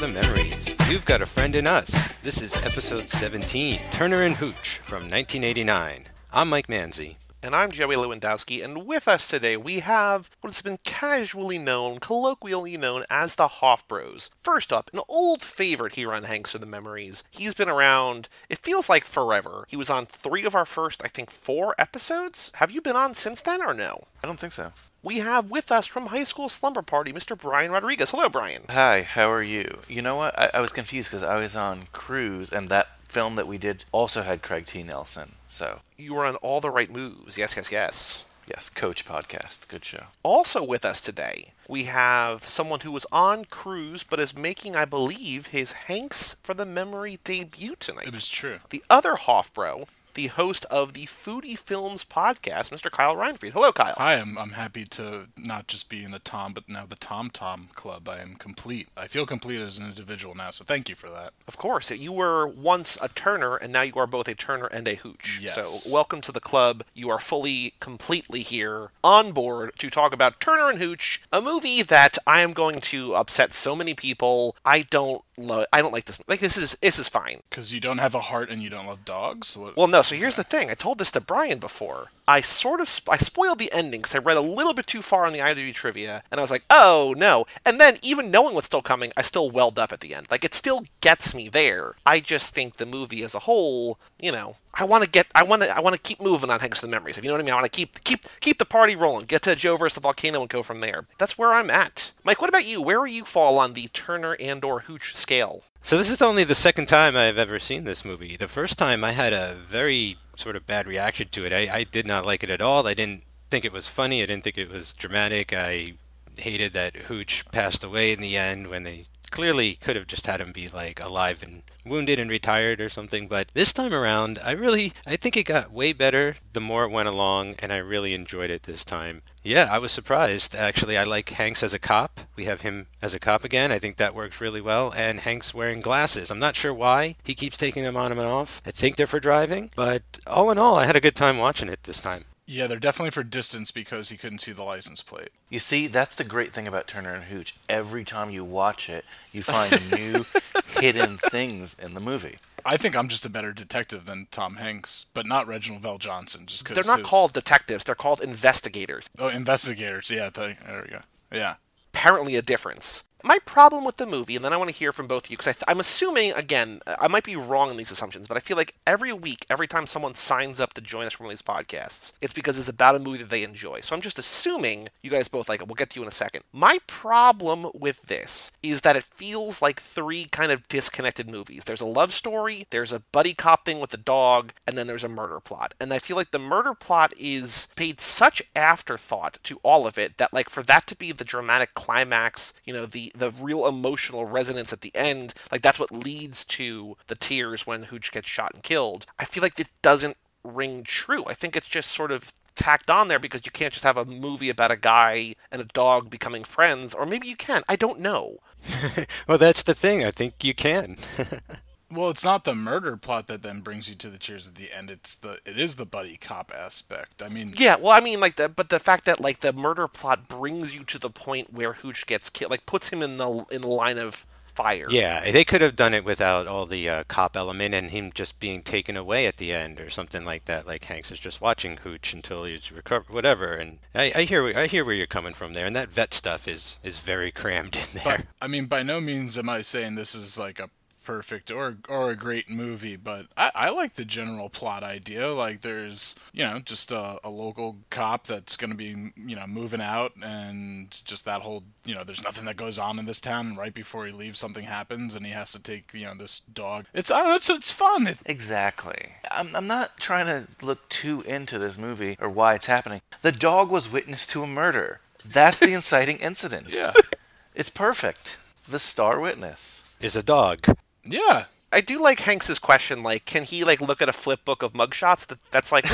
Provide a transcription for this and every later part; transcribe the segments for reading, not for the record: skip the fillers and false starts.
the Memories. You've got a friend in us. This is episode 17, Turner and Hooch from 1989. I'm Mike Manzi. And I'm Joey Lewandowski, and with us today we have what has been colloquially known as the Hoff-Bros. First up, an old favorite here on Hanks for the Memories. He's been around, it feels like forever. He was on 3 of our first, 4 episodes. Have you been on since then, or no? I don't think so. We have with us from High School Slumber Party, Mr. Brian Rodriguez. Hello, Brian. Hi, how are you? You know what? I was confused because I was on Cruise, and that film that we did also had Craig T. Nelson, so... You were on All the Right Moves. Yes. Yes, Coach Podcast. Good show. Also with us today, we have someone who was on Cruise, but is making, I believe, his Hanks for the Memory debut tonight. It is true. The other Hoff-Bro, the host of the Foodie Films podcast, Mr. Kyle Reinfried. Hello, Kyle. Hi, I'm happy to not just be in the Tom, but now the Tom Club. I am complete. I feel complete as an individual now, so thank you for that. Of course. You were once a Turner, and now you are both a Turner and a Hooch. Yes. So welcome to the club. You are completely here, on board, to talk about Turner and Hooch, a movie that I am going to upset so many people. I don't like this. This is fine. Because you don't have a heart and you don't love dogs? Well, no, so here's the thing. I told this to Brian before. I spoiled the ending because I read a little bit too far on the IMDb trivia, and I was like, oh, no. And then, even knowing what's still coming, I still welled up at the end. It still gets me there. I just think the movie as a whole, I want to keep moving on Hanks for the Memories. If you know what I mean? I want to keep the party rolling. Get to Joe versus the Volcano and go from there. That's where I'm at. Mike, what about you? Where do you fall on the Turner and/or Hooch scale? So this is only the second time I've ever seen this movie. The first time I had a very sort of bad reaction to it. I did not like it at all. I didn't think it was funny. I didn't think it was dramatic. I hated that Hooch passed away in the end when they clearly could have just had him be alive and wounded and retired or something. But this time around, I think it got way better the more it went along, and I really enjoyed it this time. Yeah, I was surprised. Actually, I like Hanks as a cop. We have him as a cop again. I think that works really well. And Hanks wearing glasses. I'm not sure why he keeps taking them on and off. I think they're for driving. But all in all, I had a good time watching it this time. Yeah, they're definitely for distance because he couldn't see the license plate. You see, that's the great thing about Turner and Hooch. Every time you watch it, you find new hidden things in the movie. I think I'm just a better detective than Tom Hanks, but not Reginald VelJohnson. Just because they're not called detectives; they're called investigators. Oh, investigators! Yeah, there we go. Yeah. Apparently, a difference. My problem with the movie, and then I want to hear from both of you, because I'm assuming, again, I might be wrong in these assumptions, but I feel like every week, every time someone signs up to join us for one of these podcasts, it's because it's about a movie that they enjoy. So I'm just assuming you guys both like it. We'll get to you in a second. My problem with this is that it feels like 3 kind of disconnected movies. There's a love story, there's a buddy cop thing with a dog, and then there's a murder plot. And I feel like the murder plot is paid such afterthought to all of it that, for that to be the dramatic climax, the real emotional resonance at the end, that's what leads to the tears when Hooch gets shot and killed. I feel like it doesn't ring true. I think it's just sort of tacked on there because you can't just have a movie about a guy and a dog becoming friends, or maybe you can. I don't know. Well, that's the thing. I think you can. Well, it's not the murder plot that then brings you to the tears at the end. It is the buddy cop aspect. I mean, yeah. Well, I mean, but the fact that the murder plot brings you to the point where Hooch gets killed, puts him in the line of fire. Yeah, they could have done it without all the cop element and him just being taken away at the end or something like that. Like Hanks is just watching Hooch until he's recovered, whatever. And I hear where you're coming from there. And that vet stuff is very crammed in there. But, I mean, by no means am I saying this is a perfect or a great movie, but I like the general plot idea. There's just a local cop that's going to be moving out, and just that whole there's nothing that goes on in this town, and right before he leaves something happens and he has to take this dog. It's fun. Exactly. I'm not trying to look too into this movie or why it's happening. The dog was witness to a murder. That's the inciting incident. Yeah. It's perfect. The star witness is a dog. Yeah. I do like Hanks's question, can he, look at a flip book of mugshots? That's what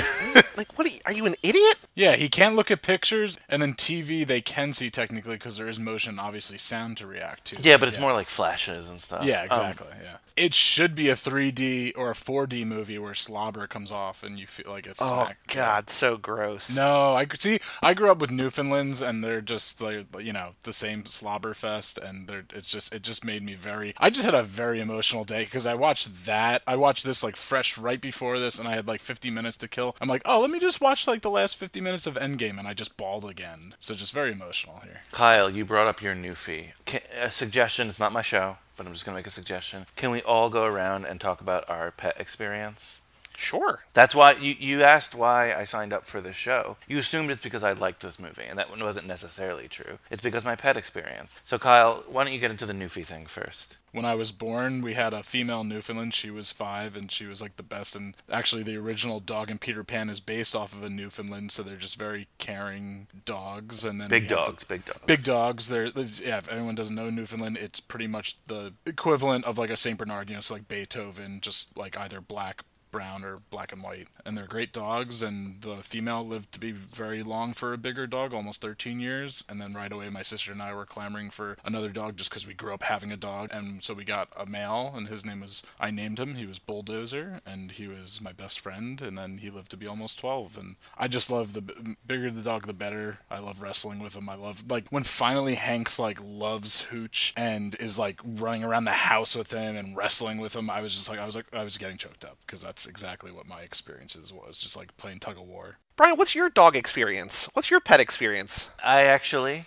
are you, an idiot? Yeah, he can't look at pictures, and then TV they can see technically because there is motion, obviously sound to react to. Yeah, but it's more like flashes and stuff. Yeah, exactly, yeah. It should be a 3D or a 4D movie where slobber comes off and you feel like it's Oh smack. God, so gross. No, I grew up with Newfoundlands, and they're just like, the same slobber fest, and it just made me very. I just had a very emotional day because I watched that. I watched this like fresh right before this, and I had like 50 minutes to kill. I'm like, oh, let me just watch like the last 50 minutes of Endgame, and I just bawled again. So just very emotional here. Kyle, you brought up your Newfie. A suggestion. It's not my show, but I'm just gonna make a suggestion. Can we all go around and talk about our pet experience? Sure. That's why you asked why I signed up for this show. You assumed it's because I liked this movie, and that wasn't necessarily true. It's because my pet experience. So Kyle, why don't you get into the Newfie thing first? When I was born, we had a female Newfoundland. She was 5, and she was like the best. And actually, the original dog in Peter Pan is based off of a Newfoundland, so they're just very caring dogs. And then Big dogs. Big dogs. Yeah. If anyone doesn't know Newfoundland, it's pretty much the equivalent of like a Saint Bernard. So like Beethoven, just like either black, brown, or black and white. And they're great dogs, and the female lived to be very long for a bigger dog, almost 13 years. And then right away my sister and I were clamoring for another dog just because we grew up having a dog. And so we got a male, and I named him, he was Bulldozer, and he was my best friend. And then he lived to be almost 12, and I just love the bigger the dog the better. I love wrestling with him. I love like when finally Hank's like loves Hooch and is like running around the house with him and wrestling with him. I was getting choked up because that's exactly what my experiences was, just like playing tug of war. Brian, what's your dog experience? What's your pet experience? I actually,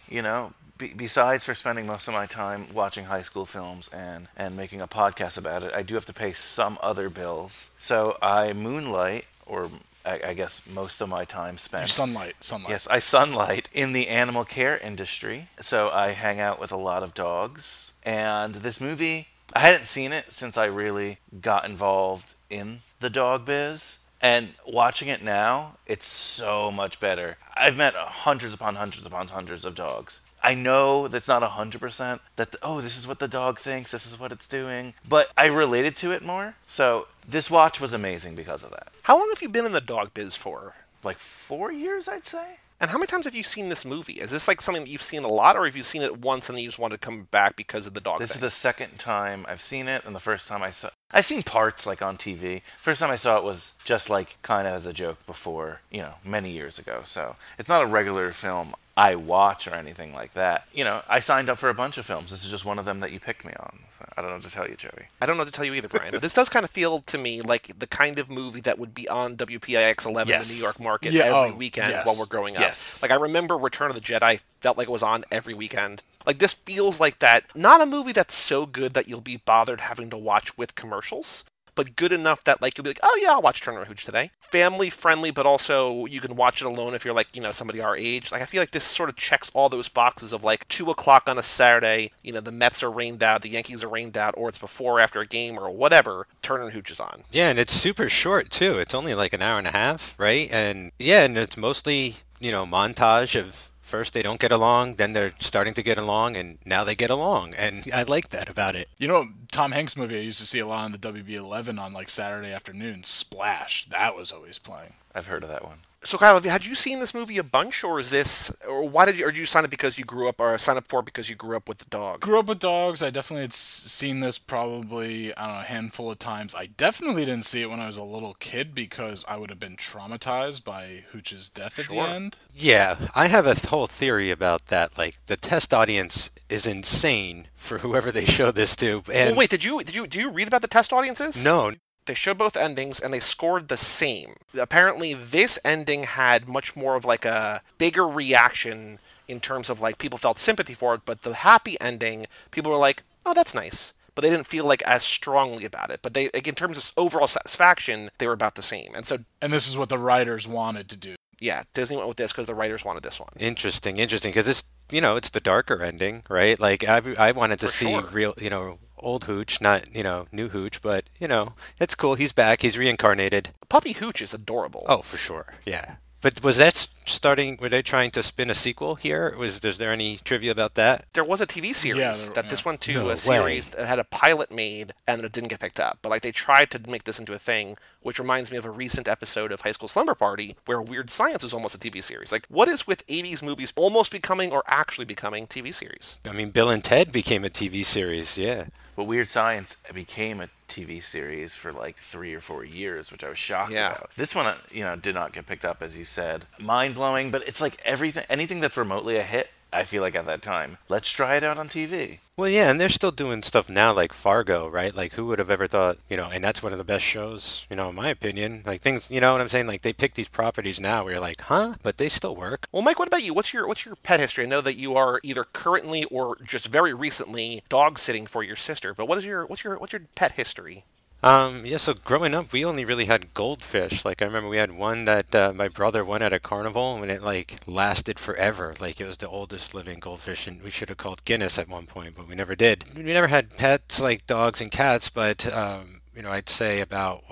besides for spending most of my time watching high school films and making a podcast about it, I do have to pay some other bills. So I moonlight, or I guess most of my time spent. Sunlight. Yes, I sunlight in the animal care industry. So I hang out with a lot of dogs. And this movie, I hadn't seen it since I really got involved in the dog biz. And watching it now, it's so much better. I've met hundreds upon hundreds upon hundreds of dogs. I know that's not 100% that, this is what the dog thinks, this is what it's doing. But I related to it more. So this watch was amazing because of that. How long have you been in the dog biz for? Like 4 years, I'd say. And how many times have you seen this movie? Is this like something that you've seen a lot, or have you seen it once and then you just wanted to come back because of the dog This thing? is the second time I've seen it, and the first time I've seen parts like on TV. First time I saw it was just like kind of as a joke before, many years ago. So it's not a regular film I watch or anything like that. I signed up for a bunch of films. This is just one of them that you picked me on. So I don't know what to tell you, Joey. I don't know what to tell you either, Brian. But this does kind of feel to me like the kind of movie that would be on WPIX 11 in the New York market every weekend while we're growing up. Yes. Like I remember Return of the Jedi felt like it was on every weekend. Like this feels like that. Not a movie that's so good that you'll be bothered having to watch with commercials, but good enough that like you'll be like, oh yeah, I'll watch Turner and Hooch today. Family friendly, but also you can watch it alone if you're like, somebody our age. Like I feel like this sort of checks all those boxes of like 2:00 on a Saturday, the Mets are rained out, the Yankees are rained out, or it's before or after a game or whatever, Turner and Hooch is on. Yeah, and it's super short too. It's only like an hour and a half, right? And yeah, and it's mostly, montage of first they don't get along, then they're starting to get along, and now they get along. And I like that about it. Tom Hanks movie I used to see a lot on the WB11 on like Saturday afternoons, Splash. That was always playing. I've heard of that one. So Kyle, had you seen this movie a bunch, or why did you sign up because you grew up, or sign up for it because you grew up with the dog? Grew up with dogs. I definitely had seen this probably, a handful of times. I definitely didn't see it when I was a little kid because I would have been traumatized by Hooch's death at the end. Yeah, I have a whole theory about that. Like the test audience is insane for whoever they show this to. And well, wait, do you read about the test audiences? No. They showed both endings, and they scored the same. Apparently, this ending had much more of like a bigger reaction in terms of like people felt sympathy for it, but the happy ending, people were like, oh, that's nice. But they didn't feel like as strongly about it. But they, like, in terms of overall satisfaction, they were about the same. And this is what the writers wanted to do. Yeah, Disney went with this because the writers wanted this one. Interesting, because it's, it's the darker ending, right? Like I wanted to see real, old Hooch, not, new Hooch, but, it's cool. He's back. He's reincarnated. Puppy Hooch is adorable. Oh, for sure. Yeah. But was that were they trying to spin a sequel here? Is there any trivia about that? There was a TV series this one too, No a series that had a pilot made and it didn't get picked up. But like they tried to make this into a thing, which reminds me of a recent episode of High School Slumber Party where Weird Science was almost a TV series. Like what is with 80s movies almost becoming or actually becoming TV series? I mean, Bill and Ted became a TV series, yeah. But Weird Science became a TV series for like 3 or 4 years, which I was shocked Yeah. about. This one, did not get picked up, as you said. Mind blowing, but it's like anything that's remotely a hit, I feel like at that time. Let's try it out on TV. Well, yeah, and they're still doing stuff now like Fargo, right? Like, who would have ever thought, and that's one of the best shows, in my opinion. Like, things, you know what I'm saying? Like, they pick these properties now where you're like, huh? But they still work. Well, Mike, what about you? What's your pet history? I know that you are either currently or just very recently dog sitting for your sister, but what's your pet history? Yeah, so growing up, we only really had goldfish. Like, I remember we had one that my brother won at a carnival, and it, like, lasted forever. Like, it was the oldest living goldfish, and we should have called Guinness at one point, but we never did. We never had pets like dogs and cats, but, I'd say about,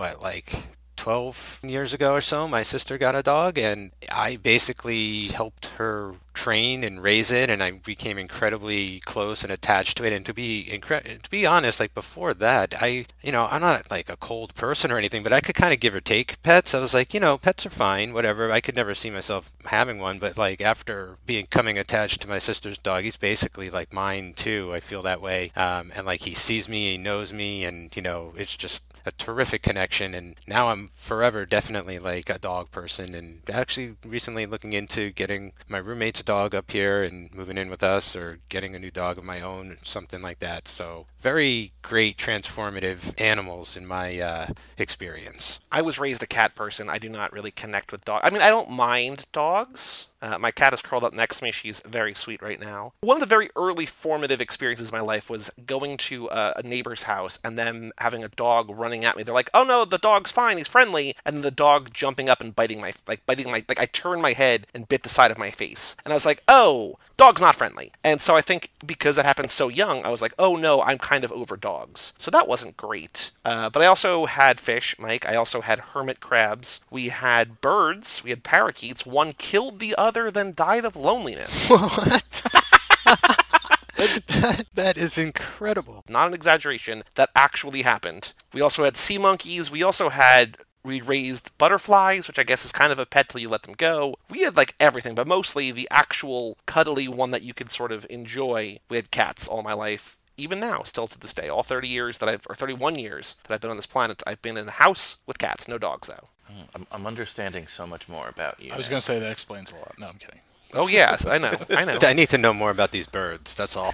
12 years ago or so, my sister got a dog, and I basically helped her train and raise it, and I became incredibly close and attached to it. And to be honest, like before that, I'm not like a cold person or anything, but I could kind of give or take pets. I was like, pets are fine, whatever. I could never see myself having one, but like after becoming attached to my sister's dog, he's basically like mine too. I feel that way, and like he sees me, he knows me, and it's just a terrific connection. And now I'm forever definitely like a dog person, and actually recently looking into getting my roommate's dog up here and moving in with us, or getting a new dog of my own, something like that. So very great transformative animals in my experience. I was raised a cat person. I do not really connect with dogs. I mean, I don't mind dogs. My cat is curled up next to me. She's very sweet right now. One of the very early formative experiences of my life was going to a neighbor's house and them having a dog running at me. They're like, "Oh no, the dog's fine. He's friendly." And then the dog jumping up and biting my, I turned my head and bit the side of my face. And I was like, "Oh, dog's not friendly." And so I think because that happened so young, I was like, "Oh no, I'm kind of over dogs." So that wasn't great. But I also had fish, Mike. I also had hermit crabs. We had birds. We had parakeets. One killed the other, then died of loneliness. What? That is incredible. Not an exaggeration. That actually happened. We also had sea monkeys. We raised butterflies, which I guess is kind of a pet till you let them go. We had like everything, but mostly the actual cuddly one that you could sort of enjoy. We had cats all my life. Even now, still to this day, all 31 years that I've been on this planet, I've been in a house with cats, no dogs though. I'm understanding so much more about you. I was going to say that explains a lot. No, I'm kidding. Oh yes, I know. I need to know more about these birds, that's all.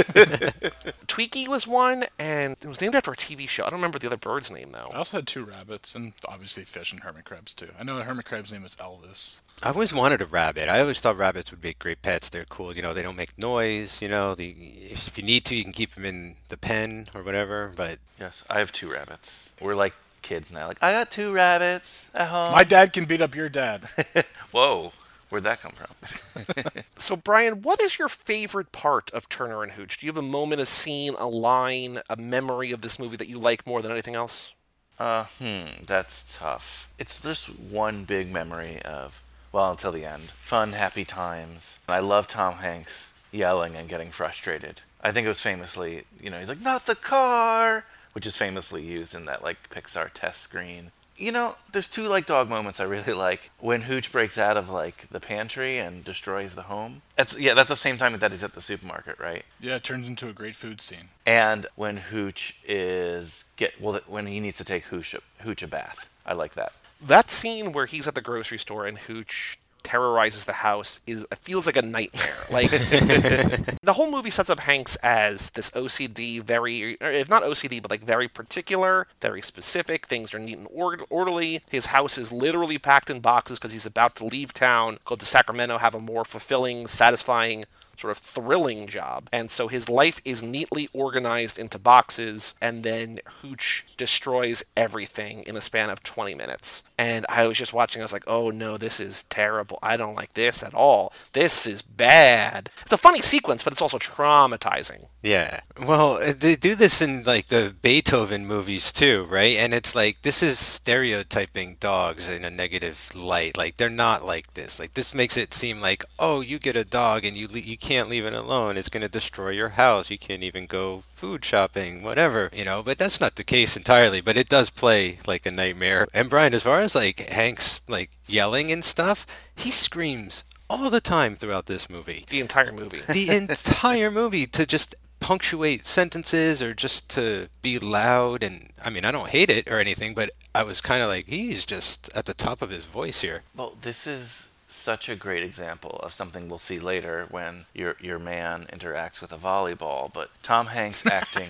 Tweaky was one, and it was named after a TV show. I don't remember the other bird's name though. I also had 2 rabbits, and obviously fish and hermit crabs too. I know a hermit crab's name was Elvis. I always wanted a rabbit. I always thought rabbits would make great pets. They're cool. They don't make noise. If you need to, you can keep them in the pen or whatever. But Yes, I have 2 rabbits. We're like kids now. Like, I got 2 rabbits at home. My dad can beat up your dad. Whoa, where'd that come from? So Brian, what is your favorite part of Turner and Hooch? Do you have a moment, a scene, a line, a memory of this movie that you like more than anything else? That's tough. It's just one big memory of, well, until the end. Fun, happy times. I love Tom Hanks yelling and getting frustrated. I think it was famously, he's like, "Not the car," which is famously used in that, like, Pixar test screen. There's 2, like, dog moments I really like. When Hooch breaks out of, like, the pantry and destroys the home. That's the same time that he's at the supermarket, right? Yeah, it turns into a great food scene. And when Hooch when he needs to take Hooch a bath. I like that. That scene where he's at the grocery store and Hooch terrorizes the house it feels like a nightmare. Like the whole movie sets up Hanks as this OCD, if not OCD, but like very particular, very specific. Things are neat and orderly. His house is literally packed in boxes because he's about to leave town, go to Sacramento, have a more fulfilling, satisfying, sort of thrilling job. And so his life is neatly organized into boxes, and then Hooch destroys everything in a span of 20 minutes. And I was just watching, I was like, oh no, this is terrible. I don't like this at all. This is bad. It's a funny sequence, but it's also traumatizing. yeah, well, they do this in like the Beethoven movies too, right? And it's like this is stereotyping dogs in a negative light. Like they're not like this. Like this makes it seem like, oh, you get a dog and you can't leave it alone. It's going to destroy your house. You can't even go food shopping, whatever, But that's not the case entirely. But it does play like a nightmare. And Brian, as far as like Hanks like yelling and stuff, he screams all the time throughout this movie. The entire movie. The entire movie to just punctuate sentences or just to be loud. And I mean, I don't hate it or anything, but I was kind of like, he's just at the top of his voice here. Well, this is such a great example of something we'll see later when your man interacts with a volleyball, but Tom Hanks acting,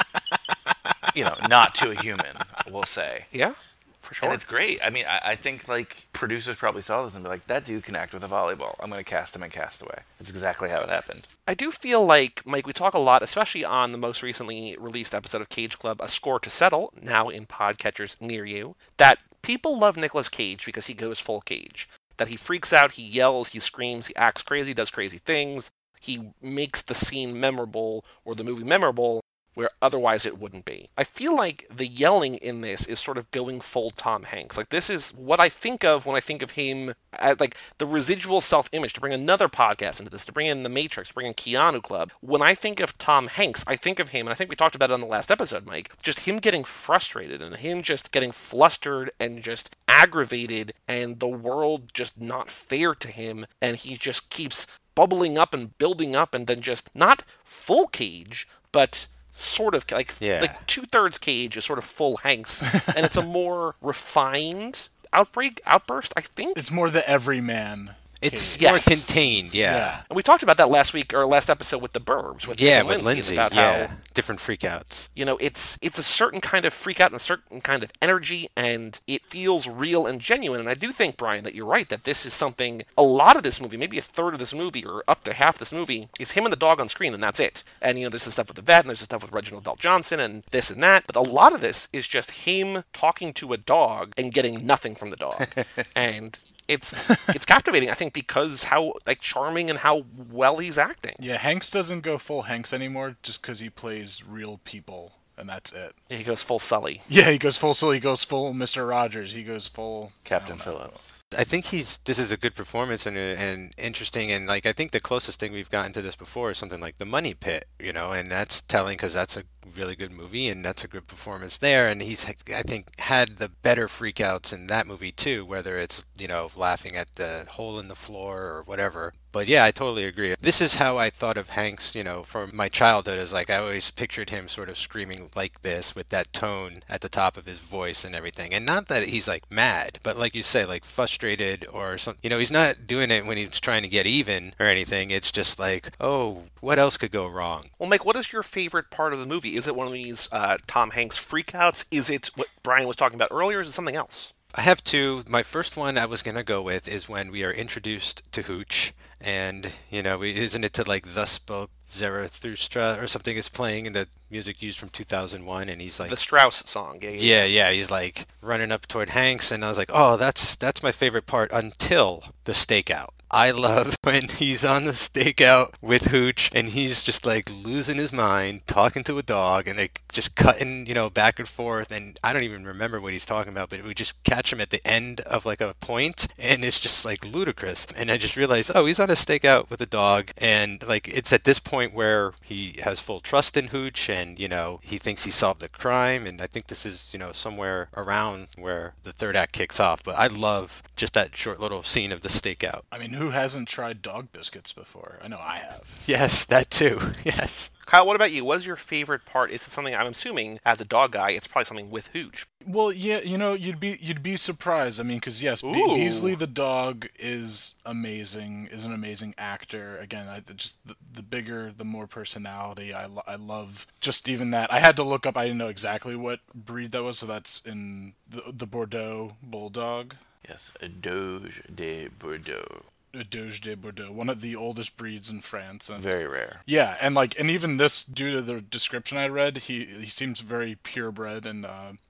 not to a human, we'll say. Yeah, for sure. And it's great. I mean, I think like producers probably saw this and be like, that dude can act with a volleyball. I'm going to cast him in Castaway. That's exactly how it happened. I do feel like, Mike, we talk a lot, especially on the most recently released episode of Cage Club, A Score to Settle, now in podcatchers near you, that people love Nicolas Cage because he goes full Cage. That he freaks out, he yells, he screams, he acts crazy, does crazy things. He makes the scene memorable or the movie memorable where otherwise it wouldn't be. I feel like the yelling in this is sort of going full Tom Hanks. Like, this is what I think of when I think of him as, like, the residual self-image, to bring another podcast into this, to bring in The Matrix, to bring in Keanu Club. When I think of Tom Hanks, I think of him, and I think we talked about it on the last episode, Mike, just him getting frustrated and him just getting flustered and just aggravated and the world just not fair to him, and he just keeps bubbling up and building up and then just not full Cage, but sort of like 2/3 Cage is sort of full Hanks, and it's a more refined outburst, I think. It's more the everyman. It's more contained, yeah. And we talked about that last week, or last episode with The Burbs. With Lindsay, about how, different freakouts. It's a certain kind of freak out and a certain kind of energy, and it feels real and genuine. And I do think, Brian, that you're right, that this is something, a lot of this movie, maybe a third of this movie, or up to half this movie, is him and the dog on screen, and that's it. And, there's the stuff with the vet, and there's the stuff with Reginald Bell Johnson, and this and that. But a lot of this is just him talking to a dog and getting nothing from the dog. And it's captivating, I think, because how charming and how well he's acting. Yeah, Hanks doesn't go full Hanks anymore just because he plays real people, and that's it. Yeah, he goes full Sully. Yeah, he goes full Sully. He goes full Mr. Rogers. He goes full Captain Phillips. I think this is a good performance and interesting, and I think the closest thing we've gotten to this before is something like The Money Pit, and that's telling because that's a really good movie and that's a good performance there, and he's, I think, had the better freakouts in that movie too, whether it's laughing at the hole in the floor or whatever. But yeah, I totally agree. This is how I thought of Hanks, from my childhood, is I always pictured him sort of screaming like this with that tone at the top of his voice and everything. And not that he's mad, but like you say, frustrated or something. He's not doing it when he's trying to get even or anything. It's just oh, what else could go wrong? Well, Mike, what is your favorite part of the movie? Is it one of these Tom Hanks freakouts? Is it what Brian was talking about earlier? Or is it something else? I have two. My first one I was going to go with is when we are introduced to Hooch, and, isn't it to Thus Spoke Zarathustra or something is playing, and the music used from 2001, and he's the Strauss song. Yeah, he's running up toward Hanks, and I was like, oh, that's my favorite part until the stakeout. I love when he's on the stakeout with Hooch and he's just losing his mind, talking to a dog, and they just cutting, back and forth. And I don't even remember what he's talking about, but we just catch him at the end of a point, and it's just ludicrous. And I just realized, oh, he's on a stakeout with a dog, and it's at this point where he has full trust in Hooch, and he thinks he solved the crime. And I think this is somewhere around where the third act kicks off. But I love just that short little scene of the stakeout. I mean, who hasn't tried dog biscuits before? I know I have. Yes, that too. Yes. Kyle, what about you? What is your favorite part? Is it something, I'm assuming, as a dog guy, it's probably something with Hooch? Well, yeah, you'd be surprised. I mean, because yes, Beasley the dog is amazing, is an amazing actor. Again, just the bigger, the more personality. I love just even that. I had to look up. I didn't know exactly what breed that was, so that's in the Bordeaux Bulldog. Yes, a Doge de Bordeaux. A Doge de Bordeaux, one of the oldest breeds in France. And, very rare. Yeah, and and even this, due to the description I read, he seems very purebred, and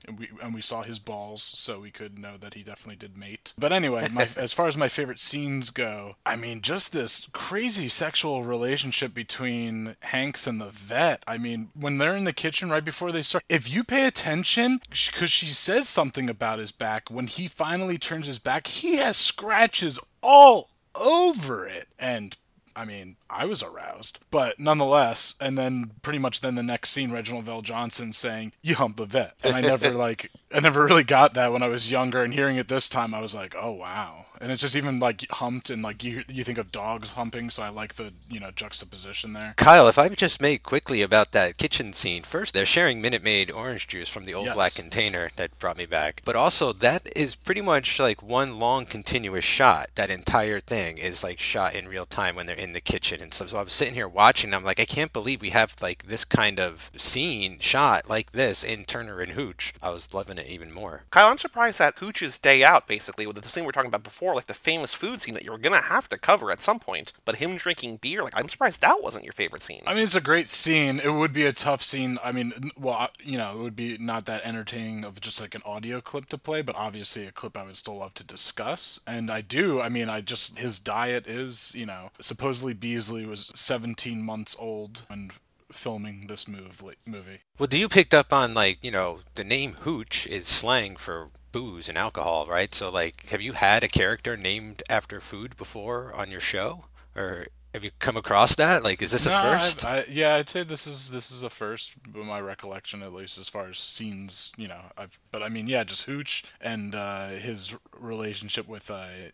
we saw his balls, so we could know that he definitely did mate. But anyway, as far as my favorite scenes go, I mean, just this crazy sexual relationship between Hanks and the vet. I mean, when they're in the kitchen right before they start, if you pay attention, because she says something about his back, when he finally turns his back, he has scratches all over it. And I mean, I was aroused, but nonetheless, and then pretty much then the next scene, Reginald Vell Johnson saying, "You hump a vet." And I never really got that when I was younger, and hearing it this time, I was like, oh wow. and it's just even like humped, and like you think of dogs humping, so I like the juxtaposition there. Kyle, if I could just make quickly about that kitchen scene. First, they're sharing Minute Maid orange juice from the old black Yes. container that brought me back. But also, that is pretty much like one long continuous shot. That entire thing is like shot in real time when they're in the kitchen and stuff. So I was sitting here watching, and I'm like, I can't believe we have like this kind of scene shot like this in Turner and Hooch. I was loving it even more. Kyle, I'm surprised that Hooch's Day Out, basically, with the scene we were talking about before, like the famous food scene that you were going to have to cover at some point, but him drinking beer, like, I'm surprised that wasn't your favorite scene. I mean, it's a great scene. It would be a tough scene. I mean, well, it would be not that entertaining of just like an audio clip to play, but obviously a clip I would still love to discuss. And I do. I mean, his diet is, supposedly Beasley was 17 months old when filming this movie. Well, do you picked up on like, the name Hooch is slang for booze and alcohol, right? So like, have you had a character named after food before on your show? Or have you come across that? Like, is this a No, first? yeah, I'd say this is a first, by my recollection, at least as far as scenes. But I mean, yeah, just Hooch and his relationship with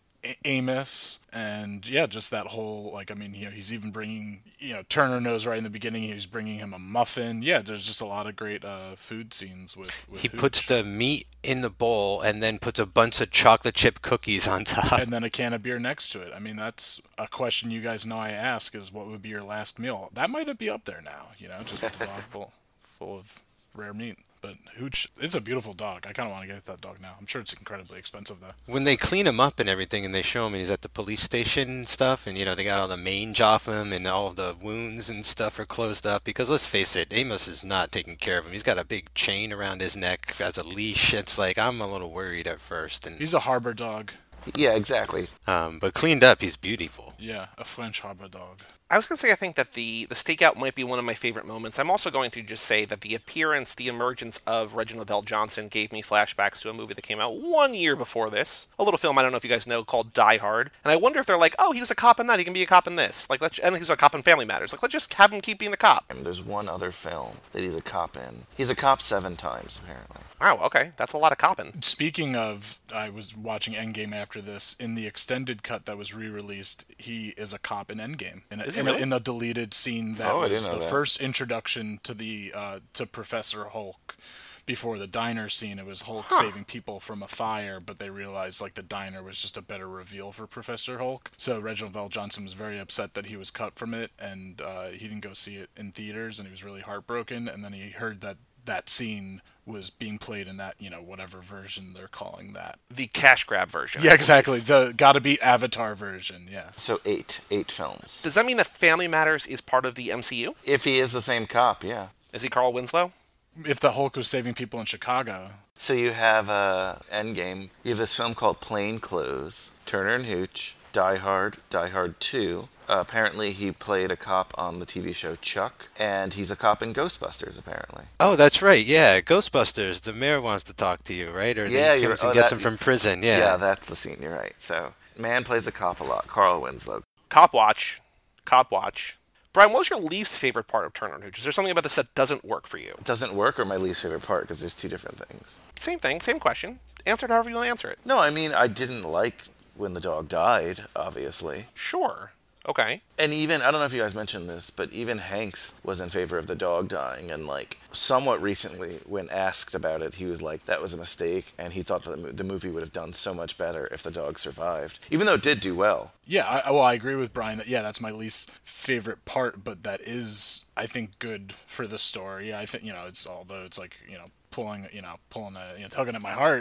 Amos, and yeah, just that whole, like, I mean, he's even bringing, Turner knows right in the beginning he's bringing him a muffin. Yeah, there's just a lot of great food scenes with He Hooch. puts the meat in the bowl and then puts a bunch of chocolate chip cookies on top. And then a can of beer next to it. I mean, that's a question you guys know I ask, is what would be your last meal? That might be up there now, just a dog bowl full of rare meat. But Hooch, it's a beautiful dog. I kind of want to get that dog now. I'm sure it's incredibly expensive, though. When they clean him up and everything and they show him and he's at the police station and stuff, and they got all the mange off him and all of the wounds and stuff are closed up, because let's face it, Amos is not taking care of him. He's got a big chain around his neck as a leash. It's like, I'm a little worried at first. He's a harbor dog. Yeah, exactly. But cleaned up, he's beautiful. Yeah, a French harbor dog. I was going to say I think that the stakeout might be one of my favorite moments. I'm also going to just say that the emergence of Reginald VelJohnson gave me flashbacks to a movie that came out 1 year before this. A little film I don't know if you guys know called Die Hard. And I wonder if they're like, oh, he was a cop in that, he can be a cop in this. Like, and he was a cop in Family Matters. Like, let's just have him keep being the cop. And there's one other film that he's a cop in. He's a cop 7 times, apparently. Wow, okay. That's a lot of copping. Speaking of, I was watching Endgame after this. In the extended cut that was re-released, he is a cop in Endgame. In a deleted scene that was the first introduction to to Professor Hulk. Before the diner scene, it was Hulk saving people from a fire, but they realized like the diner was just a better reveal for Professor Hulk. So Reginald VelJohnson was very upset that he was cut from it, and he didn't go see it in theaters, and he was really heartbroken. And then he heard that scene was being played in that, whatever version they're calling that. The cash grab version. Yeah, exactly. The gotta be Avatar version, yeah. So 8 films. Does that mean that Family Matters is part of the MCU? If he is the same cop, yeah. Is he Carl Winslow? If the Hulk was saving people in Chicago. So you have Endgame. You have this film called Plain Clothes, Turner and Hooch, Die Hard 2. Apparently he played a cop on the TV show Chuck, and he's a cop in Ghostbusters, apparently. Oh, that's right. Yeah, Ghostbusters. The mayor wants to talk to you, right? Or yeah, he comes and gets him from prison. Yeah. Yeah, that's the scene. You're right. So, man plays a cop a lot. Carl Winslow. Cop Watch. Brian, what was your least favorite part of Turner and Hooch? Is there something about this that doesn't work for you? It doesn't work, or my least favorite part, because there's two different things. Same thing, same question. Answer it however you want to answer it. No, I mean, I didn't like when the dog died, obviously. Sure. Okay. And even, I don't know if you guys mentioned this, but even Hanks was in favor of the dog dying. And, like, somewhat recently, when asked about it, he was like, that was a mistake. And he thought that the movie would have done so much better if the dog survived, even though it did do well. Yeah, I agree with Brian that, yeah, that's my least favorite part, but that is, I think, good for the story. I think, although it's like, tugging at my heart,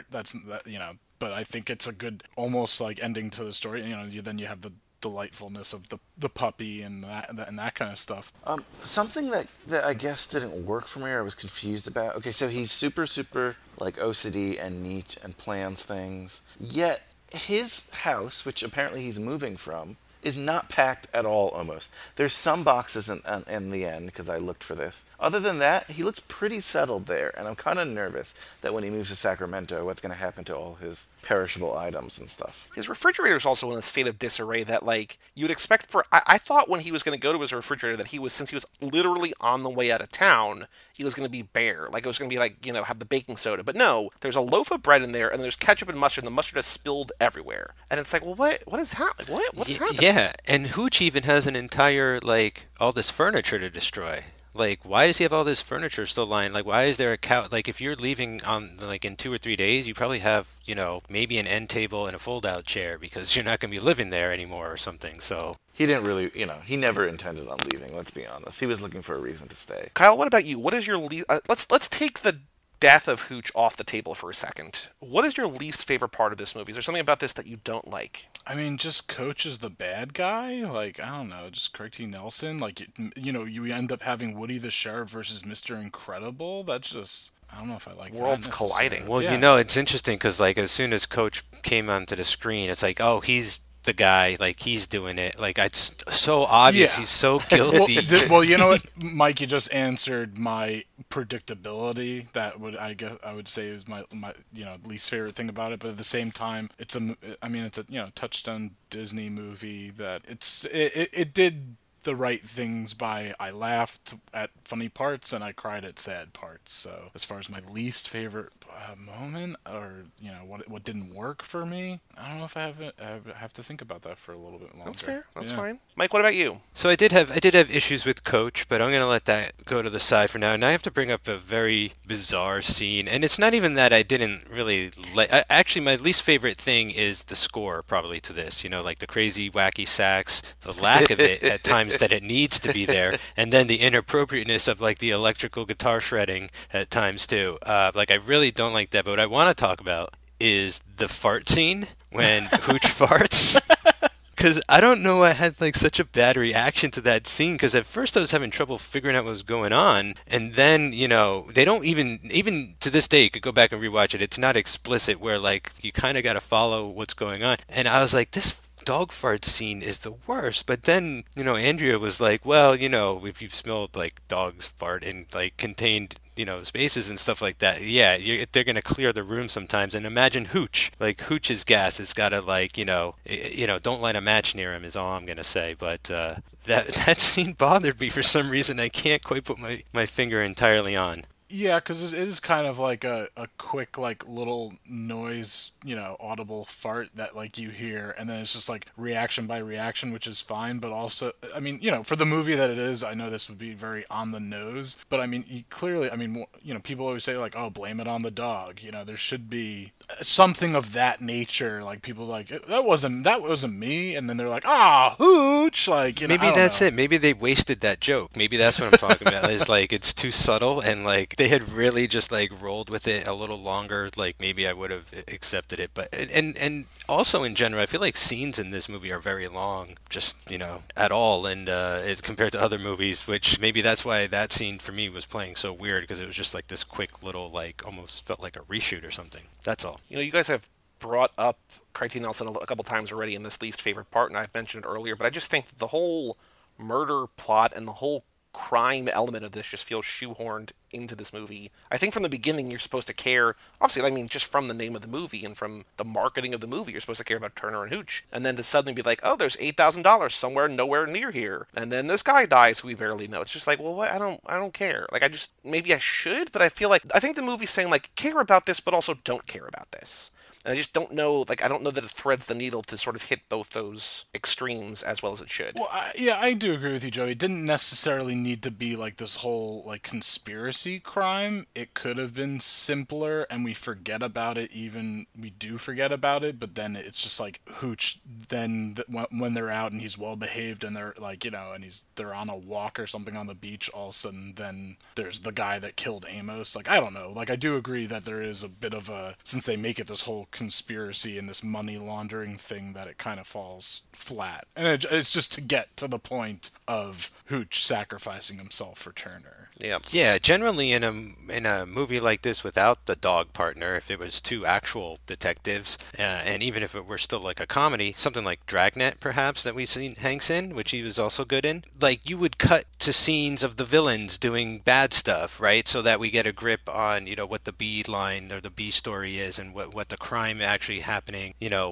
but I think it's a good, almost like ending to the story. Then you have the delightfulness of the puppy and that kind of stuff. Something that I guess didn't work for me, or I was confused about. Okay, so he's super like OCD and neat and plans things. Yet his house, which apparently he's moving from, is not packed at all almost. There's some boxes in the end, because I looked for this. Other than that, he looks pretty settled there, and I'm kind of nervous that when he moves to Sacramento, what's going to happen to all his perishable items and stuff. His refrigerator's also in a state of disarray that, like, you'd expect for... I thought when he was going to go to his refrigerator that he was, since he was literally on the way out of town, he was going to be bare. Like, it was going to be like, have the baking soda. But no, there's a loaf of bread in there, and there's ketchup and mustard, and the mustard has spilled everywhere. And it's like, well, what is happening? What is happening? Yeah, and Hooch even has an entire, like, all this furniture to destroy. Like, why does he have all this furniture still lying? Like, why is there a couch? Like, if you're leaving on, like, in 2 or 3 days, you probably have, maybe an end table and a fold-out chair because you're not going to be living there anymore or something, so... He didn't really, he never intended on leaving, let's be honest. He was looking for a reason to stay. Kyle, what about you? What is your least... let's take the death of Hooch off the table for a second. What is your least favorite part of this movie? Is there something about this that you don't like? I mean, just Coach is the bad guy. Like, I don't know, just Craig T. Nelson. Like, you end up having Woody the Sheriff versus Mr. Incredible. That's just... I don't know if I like Worlds that colliding. Well, yeah. it's interesting because, like, as soon as Coach came onto the screen, it's like, oh, he's the guy, like, he's doing it. Like, it's so obvious. Yeah. He's so guilty. Well, you know what, Mike, you just answered my predictability. That would, I guess, I would say is my least favorite thing about it. But at the same time, it's a touchstone Disney movie that it did the right things by. I laughed at funny parts and I cried at sad parts. So as far as my least favorite moment, or what didn't work for me, I don't know if I have to think about that for a little bit longer. That's fair. That's Yeah. fine. Mike, what about you? So I did have issues with Coach, but I'm going to let that go to the side for now. And I have to bring up a very bizarre scene, and it's not even that I didn't really like. Actually, my least favorite thing is the score, probably, to this. Like the crazy, wacky sax, the lack of it at times that it needs to be there, and then the inappropriateness of, like, the electrical guitar shredding at times too. Like, I really don't like that. But what I want to talk about is the fart scene when Hooch farts. Because I don't know, I had, like, such a bad reaction to that scene, because at first I was having trouble figuring out what was going on, and then, they don't even to this day, you could go back and rewatch it, it's not explicit, where, like, you kind of got to follow what's going on, and I was like, this dog fart scene is the worst. But then, Andrea was like, well, if you've smelled, like, dogs fart in, like, contained spaces and stuff like that, yeah, they're going to clear the room sometimes. And imagine Hooch. Like, Hooch's gas has got to, like, don't light a match near him is all I'm going to say. But that scene bothered me for some reason. I can't quite put my finger entirely on. Yeah, because it is kind of like a quick, like, little noise, audible fart that, like, you hear, and then it's just, like, reaction by reaction, which is fine, but also, I mean, for the movie that it is, I know this would be very on the nose, but, I mean, clearly, people always say, like, oh, blame it on the dog, there should be something of that nature, like, people like, that wasn't me, and then they're like, Hooch, like, maybe that's it, maybe they wasted that joke, maybe that's what I'm talking about, is, like, it's too subtle, and, like, they had really just, like, rolled with it a little longer, like, maybe I would have accepted it. But and also in general, I feel like scenes in this movie are very long, just, at all, and as compared to other movies, which maybe that's why that scene for me was playing so weird, because it was just like this quick little, like, almost felt like a reshoot or something. That's all. You guys have brought up Craig T. Nelson a couple times already in this least favorite part, and I've mentioned it earlier, but I just think that the whole murder plot and the whole crime element of this just feels shoehorned into this movie. I think from the beginning you're supposed to care, obviously, I mean, just from the name of the movie and from the marketing of the movie, you're supposed to care about Turner and Hooch. And then to suddenly be like, oh, there's $8,000 somewhere nowhere near here. And then this guy dies who we barely know. It's just like, well, what? I don't care. Like, maybe I should, but I think the movie's saying, like, care about this, but also don't care about this. And I just don't know, like, I don't know that it threads the needle to sort of hit both those extremes as well as it should. Well, I do agree with you, Joey. It didn't necessarily need to be, like, this whole, like, conspiracy crime. It could have been simpler, and we forget about it, we do forget about it, but then it's just, like, Hooch, then when they're out and he's well-behaved and they're, like, and they're on a walk or something on the beach, all of a sudden, then there's the guy that killed Amos. Like, I don't know. Like, I do agree that there is a bit of since they make it this whole conspiracy and this money laundering thing, that it kind of falls flat, and it's just to get to the point of Hooch sacrificing himself for Turner. Yeah, generally in a movie like this without the dog partner, if it was two actual detectives, and even if it were still like a comedy, something like Dragnet perhaps that we've seen Hanks in, which he was also good in, like, you would cut to scenes of the villains doing bad stuff, right? So that we get a grip on, what the B line or the B story is and what the crime crime actually happening,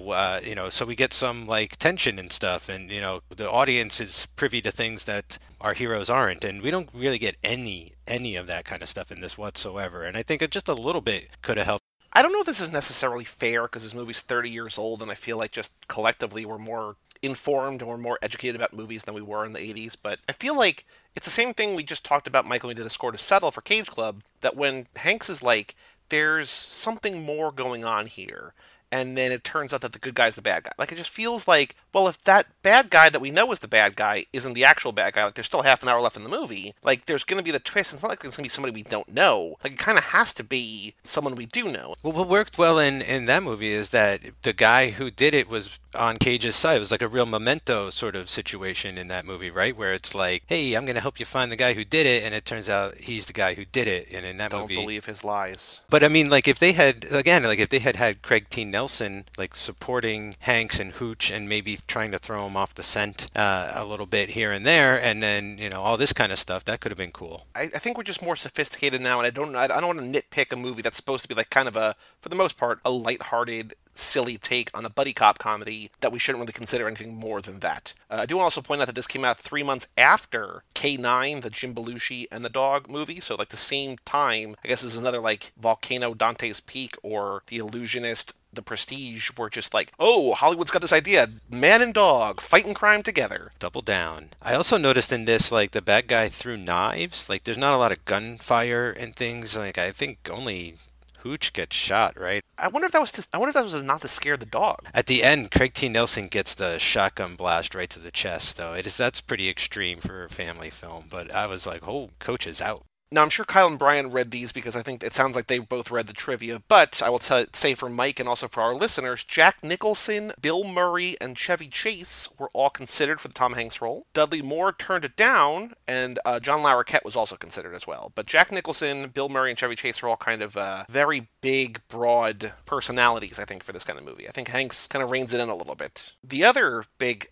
so we get some like tension and stuff, and the audience is privy to things that our heroes aren't, and we don't really get any of that kind of stuff in this whatsoever. And I think it just a little bit could have helped. I don't know if this is necessarily fair because this movie's 30 years old, and I feel like just collectively we're more informed and we're more educated about movies than we were in the 80s. But I feel like it's the same thing we just talked about, Michael, when we did A Score to Settle for Cage Club, that when Hanks is like, there's something more going on here, and then it turns out that the good guy's the bad guy. Like, it just feels like, well, if that bad guy that we know is the bad guy isn't the actual bad guy, like, there's still half an hour left in the movie, like, there's going to be the twist. It's not like it's going to be somebody we don't know. Like, it kind of has to be someone we do know. Well, what worked well in that movie is that the guy who did it was on Cage's side. It was like a real Memento sort of situation in that movie, right? Where it's like, hey, I'm going to help you find the guy who did it, and it turns out he's the guy who did it. And in that movie, don't believe his lies. But I mean, like, if they had, again, like if they had Craig T. Nelson like supporting Hanks and Hooch and maybe trying to throw him off the scent a little bit here and there, and then all this kind of stuff, that could have been cool. I think we're just more sophisticated now, and I don't want to nitpick a movie that's supposed to be like kind of a, for the most part, a lighthearted, silly take on a buddy cop comedy that we shouldn't really consider anything more than that. I do want to also point out that this came out 3 months after K9, the Jim Belushi and the Dog movie, so like the same time. I guess this is another like Volcano, Dante's Peak, or The Illusionist, The Prestige, were just like, oh, Hollywood's got this idea, man and dog fighting crime together. Double down. I also noticed in this, like, the bad guy threw knives. Like, there's not a lot of gunfire and things. Like, I think only Hooch gets shot, right? I wonder if that was not to scare the dog. At the end, Craig T. Nelson gets the shotgun blast right to the chest, though. That's pretty extreme for a family film, but I was like, oh, Coach is out. Now, I'm sure Kyle and Brian read these because I think it sounds like they both read the trivia, but I will say for Mike and also for our listeners, Jack Nicholson, Bill Murray, and Chevy Chase were all considered for the Tom Hanks role. Dudley Moore turned it down, and John Larroquette was also considered as well. But Jack Nicholson, Bill Murray, and Chevy Chase are all kind of very big, broad personalities, I think, for this kind of movie. I think Hanks kind of reins it in a little bit. The other big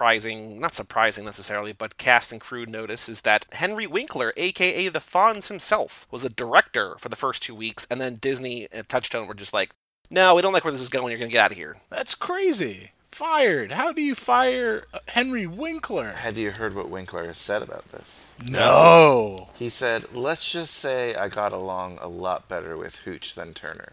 not surprising necessarily, but cast and crew notice is that Henry Winkler, a.k.a. the Fonz himself, was a director for the first 2 weeks, and then Disney and Touchstone were just like, no, we don't like where this is going, you're going to get out of here. That's crazy. Fired. How do you fire Henry Winkler? Have you heard what Winkler has said about this? No. He said, let's just say I got along a lot better with Hooch than Turner.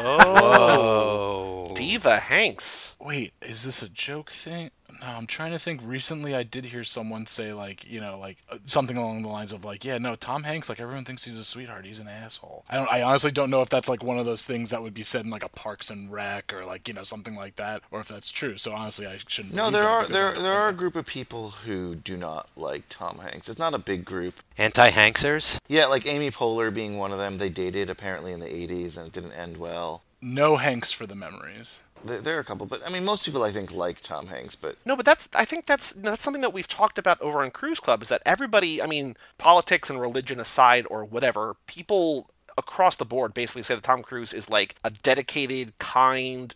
Oh. Diva Hanks. Wait, is this a joke thing? No, I'm trying to think. Recently, I did hear someone say, something along the lines of, yeah, no, Tom Hanks, everyone thinks he's a sweetheart. He's an asshole. I honestly don't know if that's, one of those things that would be said in, a Parks and Rec or, something like that, or if that's true. So, honestly, I shouldn't. No, there are a group of people who do not like Tom Hanks. It's not a big group. Anti-Hanksers? Yeah, like Amy Poehler being one of them. They dated, apparently, in the 80s, and it didn't end well. No Hanks for the memories. There are a couple, but I mean, most people I think like Tom Hanks, but no, but I think that's something that we've talked about over on Cruise Club, is that everybody, I mean, politics and religion aside or whatever, people across the board basically say that Tom Cruise is like a dedicated, kind,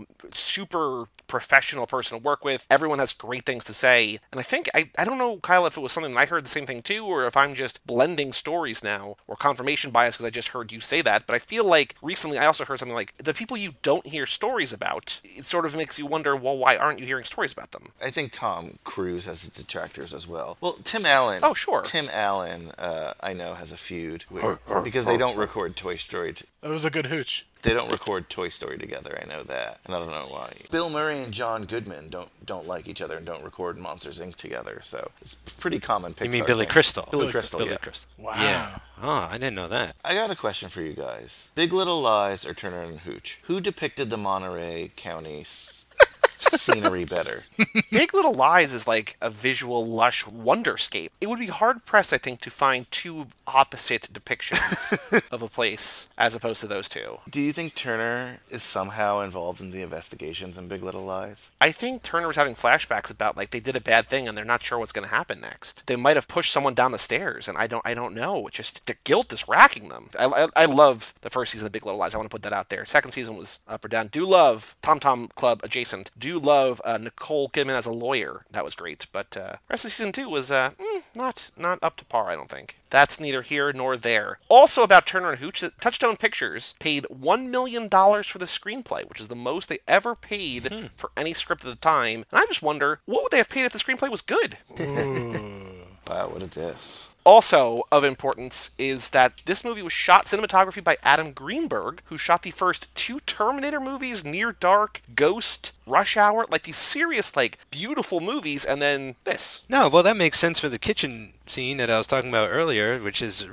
super professional person to work with. Everyone has great things to say. And I think, I don't know, Kyle, if it was something that I heard the same thing too, or if I'm just blending stories now, or confirmation bias because I just heard you say that. But I feel like recently I also heard something like, the people you don't hear stories about, it sort of makes you wonder, well, why aren't you hearing stories about them? I think Tom Cruise has his detractors as well. Well, Tim Allen. Oh, sure. Tim Allen, I know, has a feud because they don't record Toy Story. That was a good Hooch. They don't record Toy Story together, I know that. And I don't know why. Bill Murray and John Goodman don't like each other and don't record Monsters, Inc. together, so it's pretty common Pixar. You mean Billy thing. Crystal? Billy Crystal, Billy yeah. Crystal. Wow. Yeah. Oh, I didn't know that. I got a question for you guys. Big Little Lies or Turner and Hooch? Who depicted the Monterey County scenery better? Big Little Lies is like a visual, lush wonderscape. It would be hard-pressed, I think, to find two opposite depictions of a place as opposed to those two. Do you think Turner is somehow involved in the investigations in Big Little Lies? I think Turner was having flashbacks about, they did a bad thing and they're not sure what's going to happen next. They might have pushed someone down the stairs, and I don't know. It's just, the guilt is racking them. I love the first season of Big Little Lies. I want to put that out there. Second season was up or down. Do love Tom Tom Club adjacent. Do do love Nicole Kidman as a lawyer. That was great, but rest of season 2 was not up to par, I don't think. That's neither here nor there. Also about Turner and Hooch, Touchstone Pictures paid $1 million for the screenplay, which is the most they ever paid for any script at the time. And I just wonder, what would they have paid if the screenplay was good? Wow, what a diss. Also of importance is that this movie was shot cinematography by Adam Greenberg, who shot the first 2 Terminator movies, Near Dark, Ghost, Rush Hour, like these serious, like, beautiful movies, and then this. No, well, that makes sense for the kitchen scene that I was talking about earlier, which is,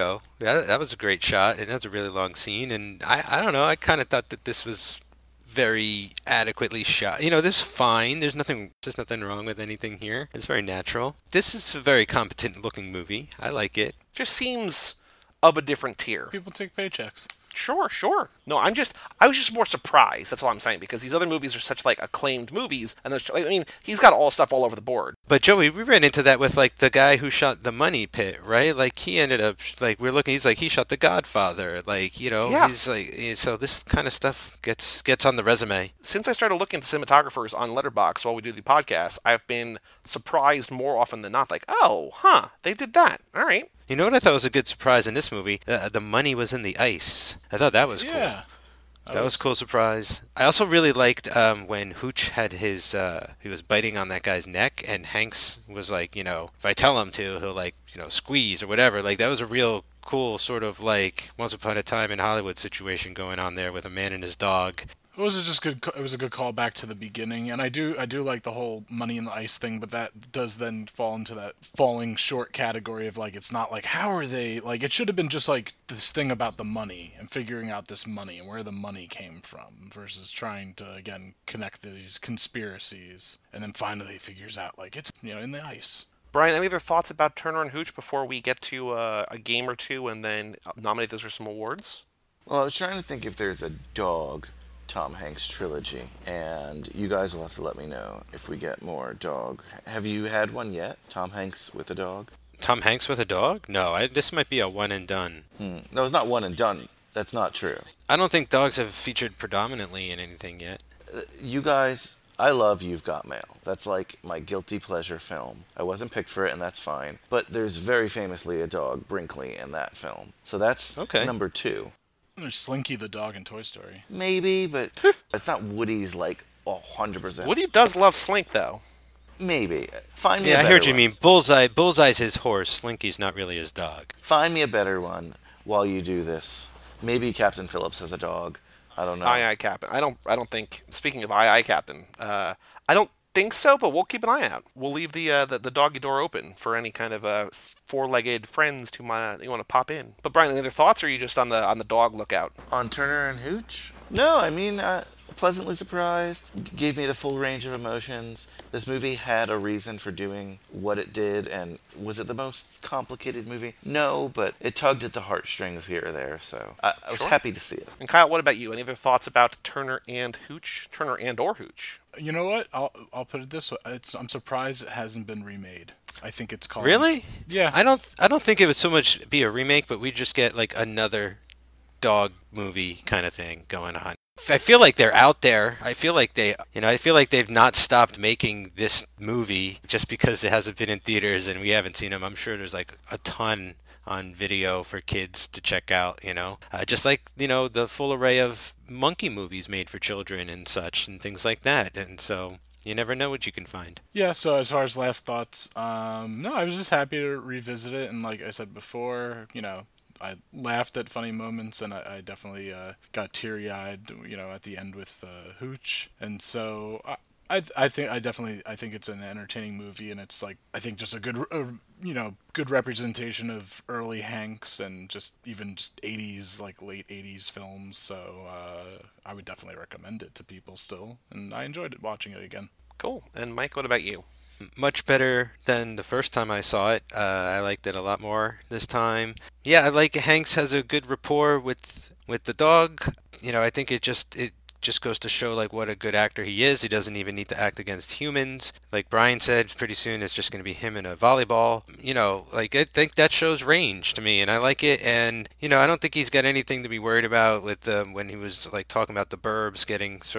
that was a great shot, and that's a really long scene, and I don't know, I kind of thought that this was very adequately shot. This is fine. There's nothing wrong with anything here. It's very natural. This is a very competent looking movie. I like it. Just seems of a different tier. People take paychecks. Sure. No, I was just more surprised. That's all I'm saying, because these other movies are such, like, acclaimed movies, and he's got stuff all over the board. But Joey, we ran into that with, like, the guy who shot The Money Pit, right? Like, he ended up, like, he's like, he shot The Godfather, like, Yeah. He's like, so this kind of stuff gets on the resume. Since I started looking at the cinematographers on Letterboxd while we do the podcast, I've been surprised more often than not, like, they did that. All right. You know what I thought was a good surprise in this movie? The money was in the ice. I thought that was cool. Yeah. That was a cool surprise. I also really liked when Hooch had he was biting on that guy's neck, and Hanks was like, if I tell him to, he'll, like, squeeze or whatever. Like, that was a real cool sort of, like, Once Upon a Time in Hollywood situation going on there with a man and his dog. It was just good. It was a good callback to the beginning, and I do like the whole money in the ice thing, but that does then fall into that falling short category of, like, it's not like, how are they, like, it should have been just like this thing about the money and figuring out this money and where the money came from versus trying to, again, connect these conspiracies, and then finally he figures out, like, it's in the ice. Brian, any other thoughts about Turner and Hooch before we get to a game or two and then nominate those for some awards? Well, I was trying to think if there's a dog Tom Hanks trilogy, and you guys will have to let me know if we get more dog. Have you had one yet? Tom Hanks with a dog? Tom Hanks with a dog? No, this might be a one and done. No, it's not one and done. That's not true. I don't think dogs have featured predominantly in anything yet. You guys, I love You've Got Mail. That's like my guilty pleasure film. I wasn't picked for it, and that's fine. But there's very famously a dog, Brinkley, in that film. So that's number 2. There's Slinky the dog in Toy Story. Maybe, but it's not Woody's, like, 100%. Woody does love Slink, though. Maybe. Find me a I better heard you one. mean Bullseye's his horse. Slinky's not really his dog. Find me a better one while you do this. Maybe Captain Phillips has a dog. I don't know. Aye, Captain. I don't think. Speaking of Aye, Captain, I don't think so, but we'll keep an eye out. We'll leave the doggy door open for any kind of four-legged friends you want to pop in. But Brian, any other thoughts, or are you just on the dog lookout? On Turner and Hooch? No, I mean, pleasantly surprised. Gave me the full range of emotions. This movie had a reason for doing what it did, and was it the most complicated movie? No, but it tugged at the heartstrings here or there, so I was happy to see it. And Kyle, what about you? Any other thoughts about Turner and Hooch? Turner and or Hooch? You know what? I'll put it this way. I'm surprised it hasn't been remade. I think it's called... Really? Yeah. I don't think it would so much be a remake, but we just get like another dog movie kind of thing going on. I feel like they're out there. I feel like they've not stopped making this movie just because it hasn't been in theaters and we haven't seen them. I'm sure there's like a ton on video for kids to check out, just like, the full array of monkey movies made for children and such and things like that. And so you never know what you can find. Yeah, so as far as last thoughts, no, I was just happy to revisit it. And like I said before, I laughed at funny moments, and I definitely got teary-eyed, at the end with Hooch. And so I think it's an entertaining movie, and it's like, I think just a good good representation of early Hanks and just 80s, like late 80s films. So I would definitely recommend it to people still, and I enjoyed watching it again. Cool. And Mike, what about you? Much better than the first time I saw it. I liked it a lot more this time. Yeah, I like Hanks has a good rapport with the dog. I think it just goes to show like what a good actor he is. He doesn't even need to act against humans. Like Brian said, pretty soon it's just going to be him in a volleyball. I think that shows range to me, and I like it. And I don't think he's got anything to be worried about with when he was like talking about the Burbs getting sort of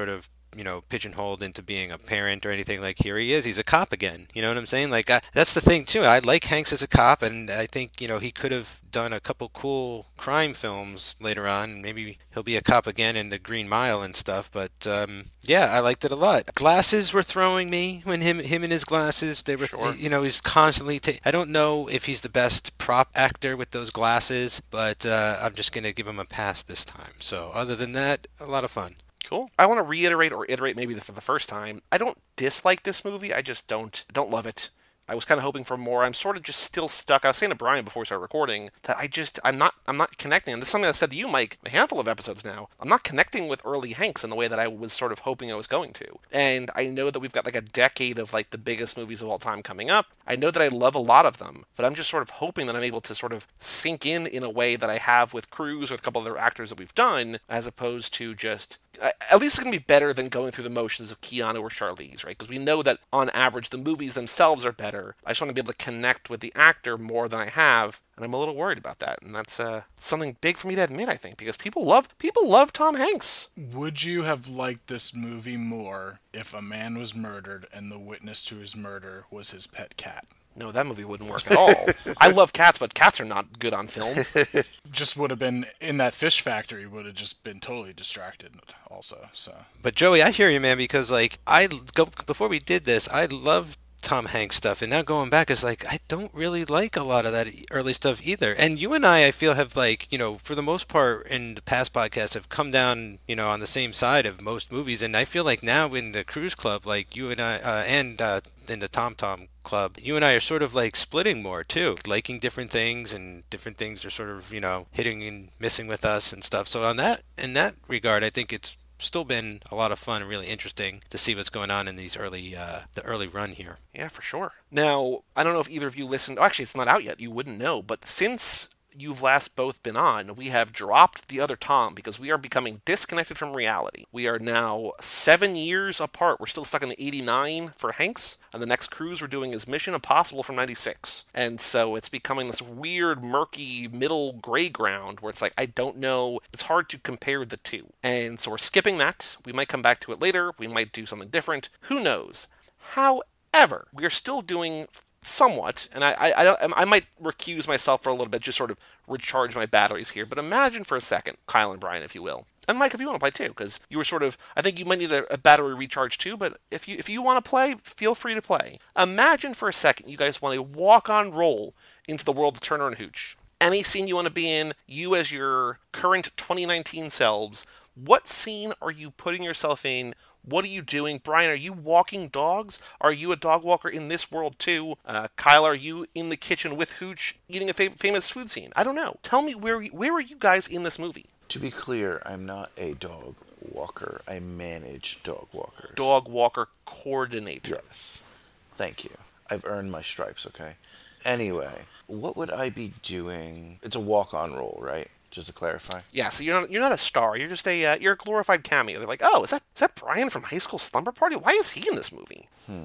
pigeonholed into being a parent or anything. Like, here he is, he's a cop again. You know what I'm saying? Like, that's the thing too. I like Hanks as a cop, and I think he could have done a couple cool crime films later on. Maybe he'll be a cop again in the Green Mile and stuff. But yeah, I liked it a lot. Glasses were throwing me when him and his glasses. They were, Sure. he's constantly. I don't know if he's the best prop actor with those glasses, but I'm just gonna give him a pass this time. So other than that, a lot of fun. Cool. I want to reiterate or iterate maybe for the first time. I don't dislike this movie. I just don't love it. I was kind of hoping for more. I'm sort of just still stuck. I was saying to Brian before we started recording that I'm not connecting. And this is something I've said to you, Mike, a handful of episodes now. I'm not connecting with early Hanks in the way that I was sort of hoping I was going to. And I know that we've got like a decade of like the biggest movies of all time coming up. I know that I love a lot of them, but I'm just sort of hoping that I'm able to sort of sink in a way that I have with Cruise or with a couple other actors that we've done, as opposed to just at least it's going to be better than going through the motions of Keanu or Charlize, right? Because we know that on average the movies themselves are better. I just want to be able to connect with the actor more than I have, and I'm a little worried about that. And that's something big for me to admit, I think, because people love Tom Hanks. Would you have liked this movie more if a man was murdered and the witness to his murder was his pet cat? No, that movie wouldn't work at all. I love cats, but cats are not good on film. Just would have been in that fish factory, would have just been totally distracted also. So But Joey, I hear you, man, because like before we did this, I loved Tom Hanks stuff, and now going back, it's like I don't really like a lot of that early stuff either. And you and I feel have like for the most part in the past podcasts have come down on the same side of most movies, and I feel like now in the Cruise Club, like you and I and in the Tom Tom Club, you and I are sort of like splitting more too, liking different things, and different things are sort of hitting and missing with us and stuff. So in that regard, I think it's still been a lot of fun and really interesting to see what's going on in these the early run here. Yeah, for sure. Now, I don't know if either of you listened. Oh, actually, it's not out yet. You wouldn't know. But since you've last both been on, we have dropped the other Tom because we are becoming disconnected from reality. We are now 7 years apart. We're still stuck in the 89 for Hanks, and the next cruise we're doing is Mission Impossible from 96. And so it's becoming this weird, murky, middle gray ground where it's like, I don't know. It's hard to compare the two. And so we're skipping that. We might come back to it later. We might do something different. Who knows? However, we are still doing somewhat, and I might recuse myself for a little bit, just sort of recharge my batteries here. But imagine for a second, Kyle and Brian, if you will, and Mike, if you want to play too, because you were sort of, I think you might need a battery recharge too. But if you want to play, feel free to play. Imagine for a second you guys want to walk on roll into the world of Turner and Hooch. Any scene you want to be in, you as your current 2019 selves, what scene are you putting yourself in? What are you doing? Brian, are you walking dogs? Are you a dog walker in this world too? Kyle, are you in the kitchen with Hooch eating a famous food scene? I don't know. Tell me, where are you guys in this movie? To be clear, I'm not a dog walker. I manage dog walkers. Dog walker coordinator. Yes. Thank you. I've earned my stripes, okay? Anyway, what would I be doing? It's a walk-on role, right? Just to clarify. Yeah, so you're not a star. You're just you're a glorified cameo. They're like, oh, is that Brian from High School Slumber Party? Why is he in this movie?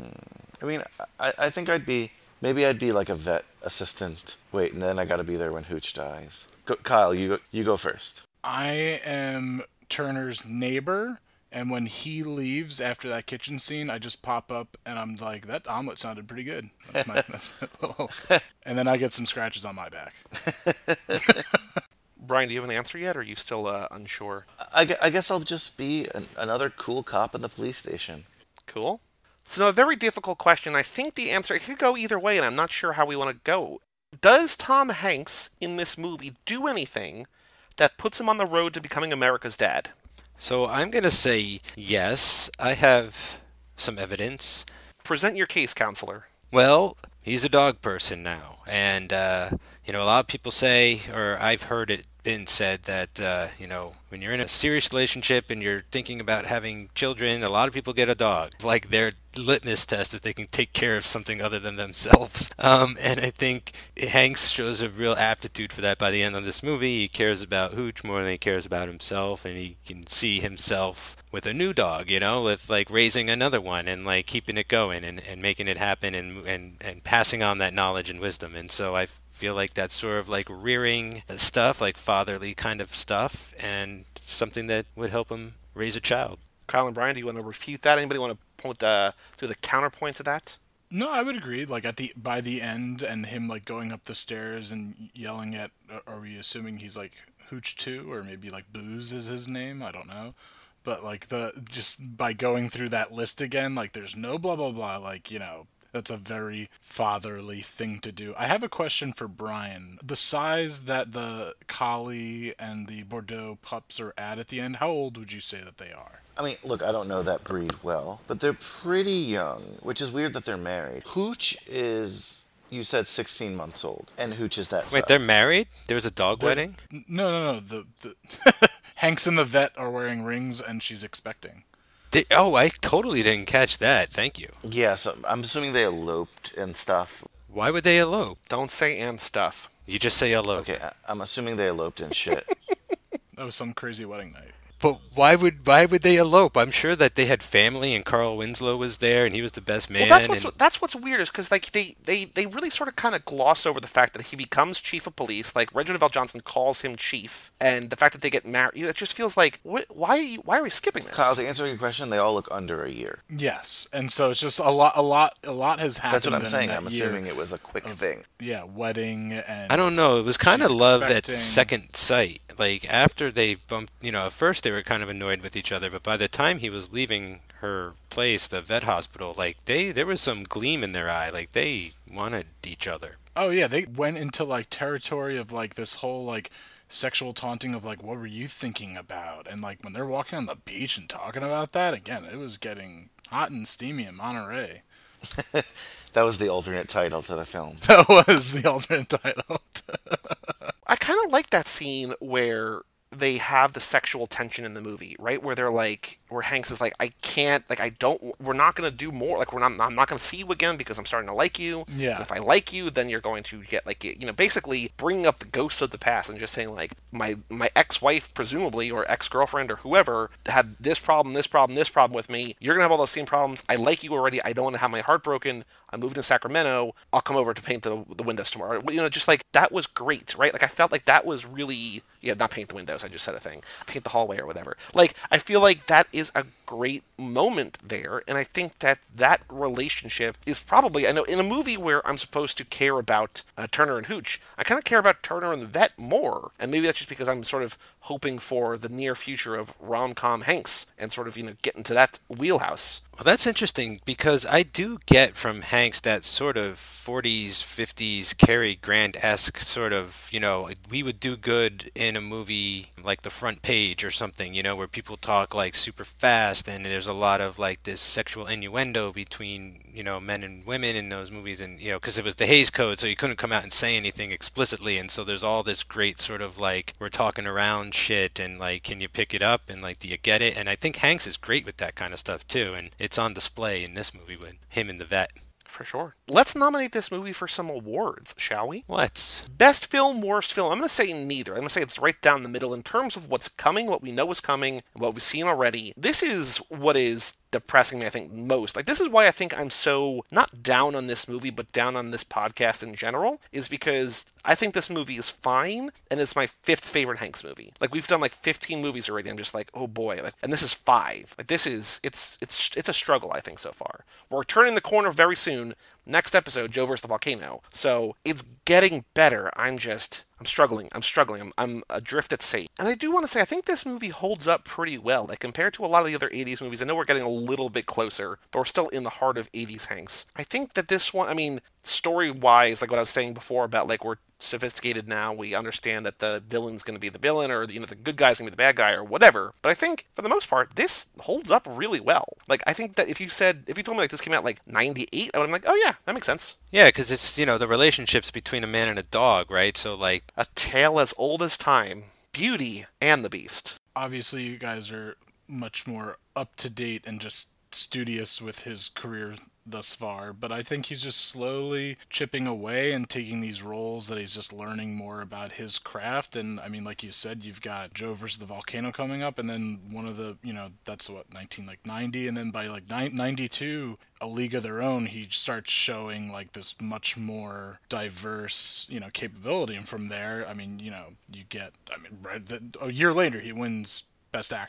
I mean, I think I'd be like a vet assistant. Wait, and then I got to be there when Hooch dies. Kyle, you go first. I am Turner's neighbor, and when he leaves after that kitchen scene, I just pop up and I'm like, that omelet sounded pretty good. That's my little... And then I get some scratches on my back. Brian, do you have an answer yet, or are you still unsure? I guess I'll just be another cool cop in the police station. Cool. So now, a very difficult question. I think the answer, it could go either way, and I'm not sure how we want to go. Does Tom Hanks in this movie do anything that puts him on the road to becoming America's dad? So I'm going to say yes. I have some evidence. Present your case, counselor. Well, he's a dog person now. And, a lot of people say, or I've heard it been said that, when you're in a serious relationship and you're thinking about having children, a lot of people get a dog. Like their litmus test if they can take care of something other than themselves. And I think Hanks shows a real aptitude for that by the end of this movie. He cares about Hooch more than he cares about himself, and he can see himself with a new dog, with like raising another one and like keeping it going and making it happen and passing on that knowledge and wisdom. And so I feel like that's sort of like rearing stuff, like fatherly kind of stuff, and something that would help him raise a child. Kyle and Brian, do you want to refute that? Anybody want to do the counterpoint to that? No, I would agree. Like by the end, and him like going up the stairs and yelling at. Are we assuming he's like Hooch too, or maybe like Booze is his name? I don't know. But like the just by going through that list again, like there's no blah blah blah. Like that's a very fatherly thing to do. I have a question for Brian. The size that the Collie and the Bordeaux pups are at the end, how old would you say that they are? I mean, look, I don't know that breed well, but they're pretty young, which is weird that they're married. Hooch is, you said 16 months old, and Hooch is that size. Wait, they're married? There was a dog wedding? No. The Hanks and the vet are wearing rings, and she's expecting. I totally didn't catch that. Thank you. Yeah, so I'm assuming they eloped and stuff. Why would they elope? Don't say and stuff. You just say elope. Okay, I'm assuming they eloped and shit. That was some crazy wedding night. But why would they elope? I'm sure that they had family, and Carl Winslow was there, and he was the best man. Well, that's what's weird is because like they really sort of kind of gloss over the fact that he becomes chief of police. Like Reginald Val Johnson calls him chief, and the fact that they get married, it just feels like why are we skipping this? Kyle, to answer your question, they all look under a year. Yes, and so it's just a lot has happened. That's what I'm saying. I'm year assuming it was a quick thing. Yeah, wedding and I don't know. It was kind of love at expecting. second sight. Like after they bumped, at first they were kind of annoyed with each other, but by the time he was leaving her place, the vet hospital, like there was some gleam in their eye. Like they wanted each other. Oh yeah, they went into like territory of like this whole like sexual taunting of like what were you thinking about? And like when they're walking on the beach and talking about that, again, it was getting hot and steamy in Monterey. That was the alternate title to the film. That was the alternate title. I kind of like that scene where they have the sexual tension in the movie, right? Where they're like, where Hanks is like, I can't, like, we're not going to do more. Like, I'm not going to see you again because I'm starting to like you. Yeah. And if I like you, then you're going to get, like, basically bringing up the ghosts of the past and just saying, like, my ex-wife, presumably, or ex-girlfriend or whoever, had this problem with me. You're going to have all those same problems. I like you already. I don't want to have my heart broken. I'm moving to Sacramento. I'll come over to paint the windows tomorrow. Just like, that was great, right? Like, I felt like that was really, not paint the windows. I just said a thing. Paint the hallway or whatever. Like, I feel like that is a great moment there, and I think that relationship is probably, I know in a movie where I'm supposed to care about Turner and Hooch, I kind of care about Turner and the vet more, and maybe that's just because I'm sort of hoping for the near future of rom-com Hanks and sort of get into that wheelhouse. Well, that's interesting because I do get from Hanks that sort of 40s, 50s Cary Grant-esque sort of, we would do good in a movie like The Front Page or something, where people talk like super fast and there's a lot of like this sexual innuendo between, men and women in those movies and, because it was the Hays Code, so you couldn't come out and say anything explicitly. And so there's all this great sort of like, we're talking around shit and like, can you pick it up and like, do you get it? And I think Hanks is great with that kind of stuff too. And it's on display in this movie with him and the vet. For sure. Let's nominate this movie for some awards, shall we? Let's. Best film, worst film. I'm going to say neither. I'm going to say it's right down the middle in terms of what's coming, what we know is coming, and what we've seen already. This is what is depressing me, I think, most. Like, this is why I think I'm so, not down on this movie, but down on this podcast in general, is because I think this movie is fine, and it's my fifth favorite Hanks movie. Like, we've done like 15 movies already. I'm just like, oh boy. Like, and this is 5. Like, this is, it's a struggle, I think, so far. We're turning the corner very soon. Next episode, Joe versus the Volcano. So it's getting better. I'm struggling. I'm adrift at sea. And I do want to say, I think this movie holds up pretty well. Like, compared to a lot of the other 80s movies, I know we're getting a little bit closer, but we're still in the heart of 80s Hanks. I think that this one, I mean, story-wise, like what I was saying before about, like, we're sophisticated now, we understand that the villain's going to be the villain, or, the good guy's going to be the bad guy, or whatever. But I think, for the most part, this holds up really well. Like, I think that if you told me, like, this came out, like, 98, I would have been like, oh yeah, that makes sense. Yeah, because it's, the relationships between a man and a dog, right? So, like... A tale as old as time. Beauty and the Beast. Obviously, you guys are much more up-to-date and just studious with his career thus far, but I think he's just slowly chipping away and taking these roles that he's just learning more about his craft. And I mean, like you said, you've got Joe versus the Volcano coming up, and then one of the, that's what, 1990, and then by like 92, A League of Their Own, he starts showing like this much more diverse, capability. And from there, I mean, a year later, he wins Best Actor.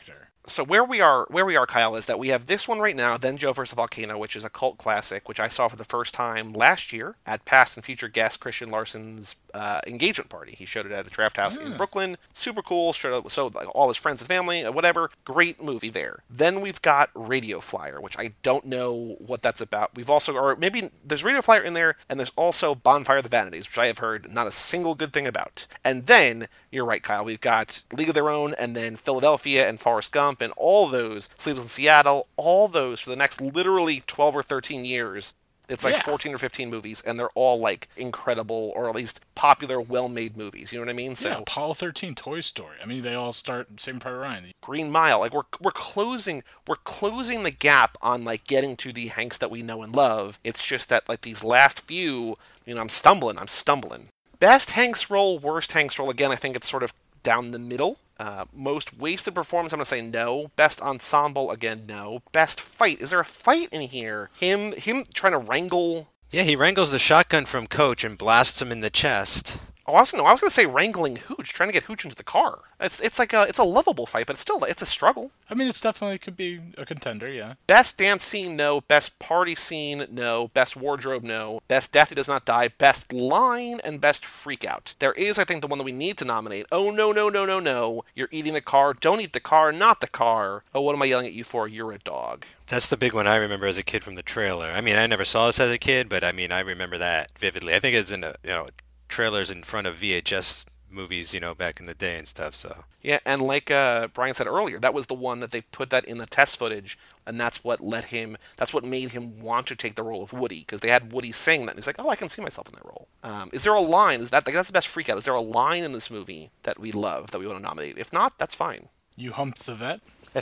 So where we are, Kyle, is that we have this one right now, Then Joe vs. Volcano, which is a cult classic, which I saw for the first time last year at past and future guest Christian Larson's engagement party. He showed it at a draft house in Brooklyn. Super cool. Showed up, so like all his friends and family, whatever. Great movie there. Then we've got Radio Flyer, which I don't know what that's about. We've also, or maybe there's Radio Flyer in there, and there's also Bonfire of the Vanities, which I have heard not a single good thing about. And then, you're right, Kyle, we've got League of Their Own, and then Philadelphia, and Forrest Gump, and all those, Sleepless in Seattle, all those for the next literally 12 or 13 years. It's like 14 or 15 movies, and they're all like incredible, or at least popular, well-made movies. You know what I mean? So Apollo 13, Toy Story. I mean, they all start same part of Ryan. Green Mile, like we're closing the gap on like getting to the Hanks that we know and love. It's just that like these last few, I'm stumbling. Best Hanks role, worst Hanks role. Again, I think it's sort of down the middle. Most wasted performance, I'm going to say no. Best ensemble, again, no. Best fight. Is there a fight in here? Him trying to wrangle... Yeah, he wrangles the shotgun from Coach and blasts him in the chest. Oh, I was going to say wrangling Hooch, trying to get Hooch into the car. It's a lovable fight, but it's a struggle. I mean, it's definitely could be a contender, yeah. Best dance scene, no. Best party scene, no. Best wardrobe, no. Best Daffy Does Not Die. Best line and best freak out. There is, I think, the one that we need to nominate. Oh, no, no, no, no, no. You're eating the car. Don't eat the car. Not the car. Oh, what am I yelling at you for? You're a dog. That's the big one I remember as a kid from the trailer. I mean, I never saw this as a kid, but I mean, I remember that vividly. I think it's in trailers in front of VHS movies, back in the day and stuff, so. Yeah, and like Brian said earlier, that was the one that they put that in the test footage, and that's what made him want to take the role of Woody, because they had Woody saying that, and he's like, oh, I can see myself in that role. Is there a line, that's the best freak out, is there a line in this movie that we love, that we want to nominate? If not, that's fine. You humped the vet?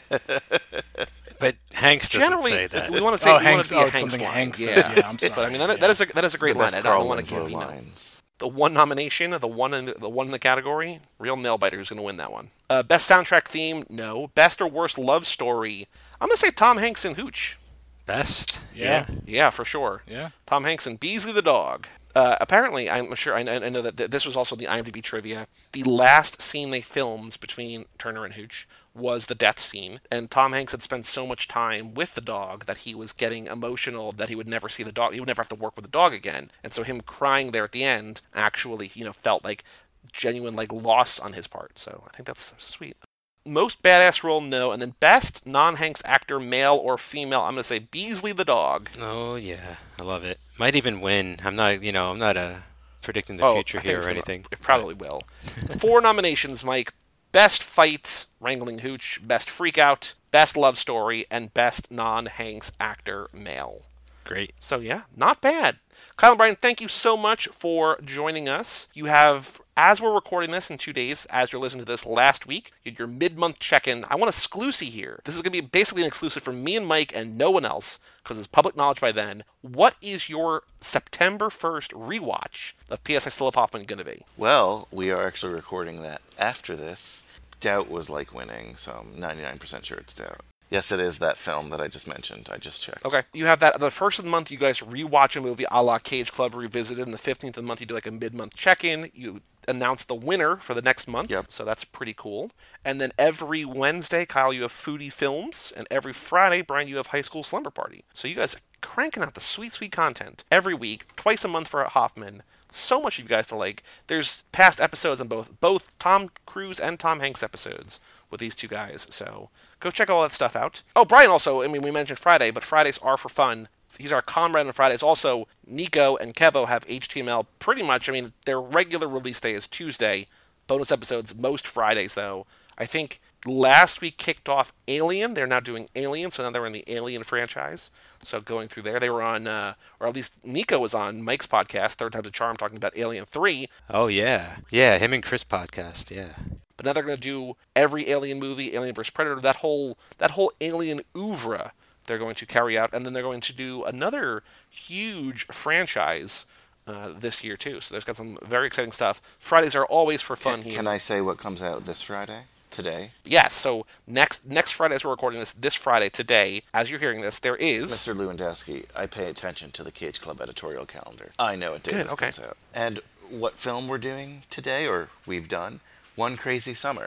But Hanks doesn't Generally, say that. we want to say Hanks, a Hanks something line. Hanks says, yeah, I'm sorry. But I mean, that is a great line. I don't want to give lines. The one nomination, the one in the category, real nail biter who's going to win that one. Best soundtrack theme, no. Best or worst love story, I'm going to say Tom Hanks and Hooch. Best? Yeah. Yeah, for sure. Yeah. Tom Hanks and Beasley the dog. Apparently, I'm sure, I know that this was also the IMDb trivia. The last scene they filmed between Turner and Hooch was the death scene, and Tom Hanks had spent so much time with the dog that he was getting emotional that he would never see the dog. He would never have to work with the dog again. And so him crying there at the end actually, felt like genuine like loss on his part. So I think that's sweet. Most badass role, no. And then best non-Hanks actor, male or female, I'm going to say Beasley the dog. Oh, yeah. I love it. Might even win. I'm not predicting the future here or anything. It probably will. 4 nominations, Mike. Best fight, wrangling Hooch. Best freak out. Best love story. And best non-Hanks actor, male. Great. So, yeah, not bad. Kyle and Brian, thank you so much for joining us. You have, as we're recording this in 2 days, as you're listening to this last week, your mid-month check-in. I want exclusive here. This is going to be basically an exclusive for me and Mike and no one else, because it's public knowledge by then. What is your September 1st rewatch of P.S. I Still Love Hoffman going to be? Well, we are actually recording that after this. Doubt was like winning, so I'm 99% sure it's Doubt. Yes, it is that film that I just mentioned. I just checked. Okay. You have that. The first of the month, you guys rewatch a movie a la Cage Club Revisited. And the 15th of the month, you do like a mid-month check-in. You announce the winner for the next month. Yep. So that's pretty cool. And then every Wednesday, Kyle, you have Foodie Films. And every Friday, Brian, you have High School Slumber Party. So you guys are cranking out the sweet, sweet content every week, twice a month for Hoffman. So much of you guys to like. There's past episodes on both Tom Cruise and Tom Hanks episodes with these two guys. So go check all that stuff out. Oh, Brian also, I mean, we mentioned Friday, but Fridays are for fun. He's our comrade on Fridays. Also, Nico and Kevo have HTML pretty much. I mean, their regular release day is Tuesday. Bonus episodes most Fridays, though. I think last week kicked off Alien. They're now doing Alien, so now they're in the Alien franchise. So going through there, they were on, or at least Nico was on Mike's podcast, Third Time's a Charm, talking about Alien 3. Oh, yeah. Yeah, him and Chris podcast, yeah. But now they're going to do every Alien movie, Alien vs. Predator, that whole Alien oeuvre they're going to carry out, and then they're going to do another huge franchise this year, too. So there's got some very exciting stuff. Fridays are always for fun here. Can I say what comes out this Friday? Today? Yes, so next Friday as we're recording this Friday, today, as you're hearing this, there is... Mr. Lewandowski, I pay attention to the Cage Club editorial calendar. I know what day this comes out. And what film we're doing today, or we've done, One Crazy Summer,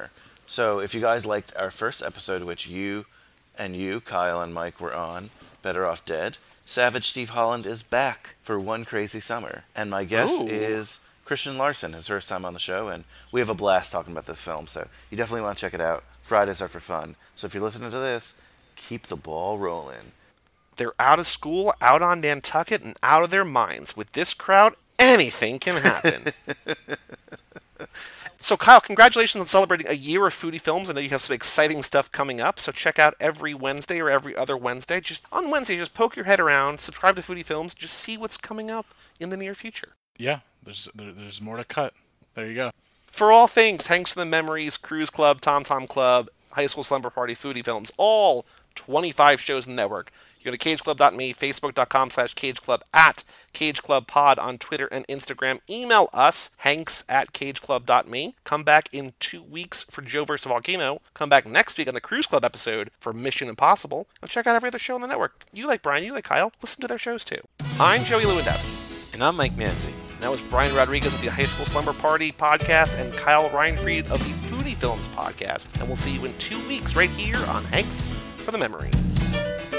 So if you guys liked our first episode, which you, Kyle and Mike, were on, Better Off Dead, Savage Steve Holland is back for One Crazy Summer. And my guest is Christian Larson, his first time on the show, and we have a blast talking about this film, so you definitely want to check it out. Fridays are for fun. So if you're listening to this, keep the ball rolling. They're out of school, out on Nantucket, and out of their minds. With this crowd, anything can happen. So, Kyle, congratulations on celebrating a year of Foodie Films. I know you have some exciting stuff coming up, so check out every Wednesday or every other Wednesday. Just on Wednesday, just poke your head around, subscribe to Foodie Films, just see what's coming up in the near future. Yeah, there's more to cut. There you go. For all things, Hanks for the Memories, Cruise Club, Tom Tom Club, High School Slumber Party, Foodie Films, all 25 shows in the network. You go to cageclub.me, facebook.com/cageclub, at cageclubpod on Twitter and Instagram. Email us, hanks@cageclub.me. Come back in 2 weeks for Joe vs. Volcano. Come back next week on the Cruise Club episode for Mission Impossible. And check out every other show on the network. You like Brian, you like Kyle. Listen to their shows too. I'm Joey Lewandowski. And I'm Mike Manzi. That was Brian Rodriguez of the High School Slumber Party podcast and Kyle Reinfried of the Foodie Films podcast. And we'll see you in 2 weeks right here on Hanks for the Memories.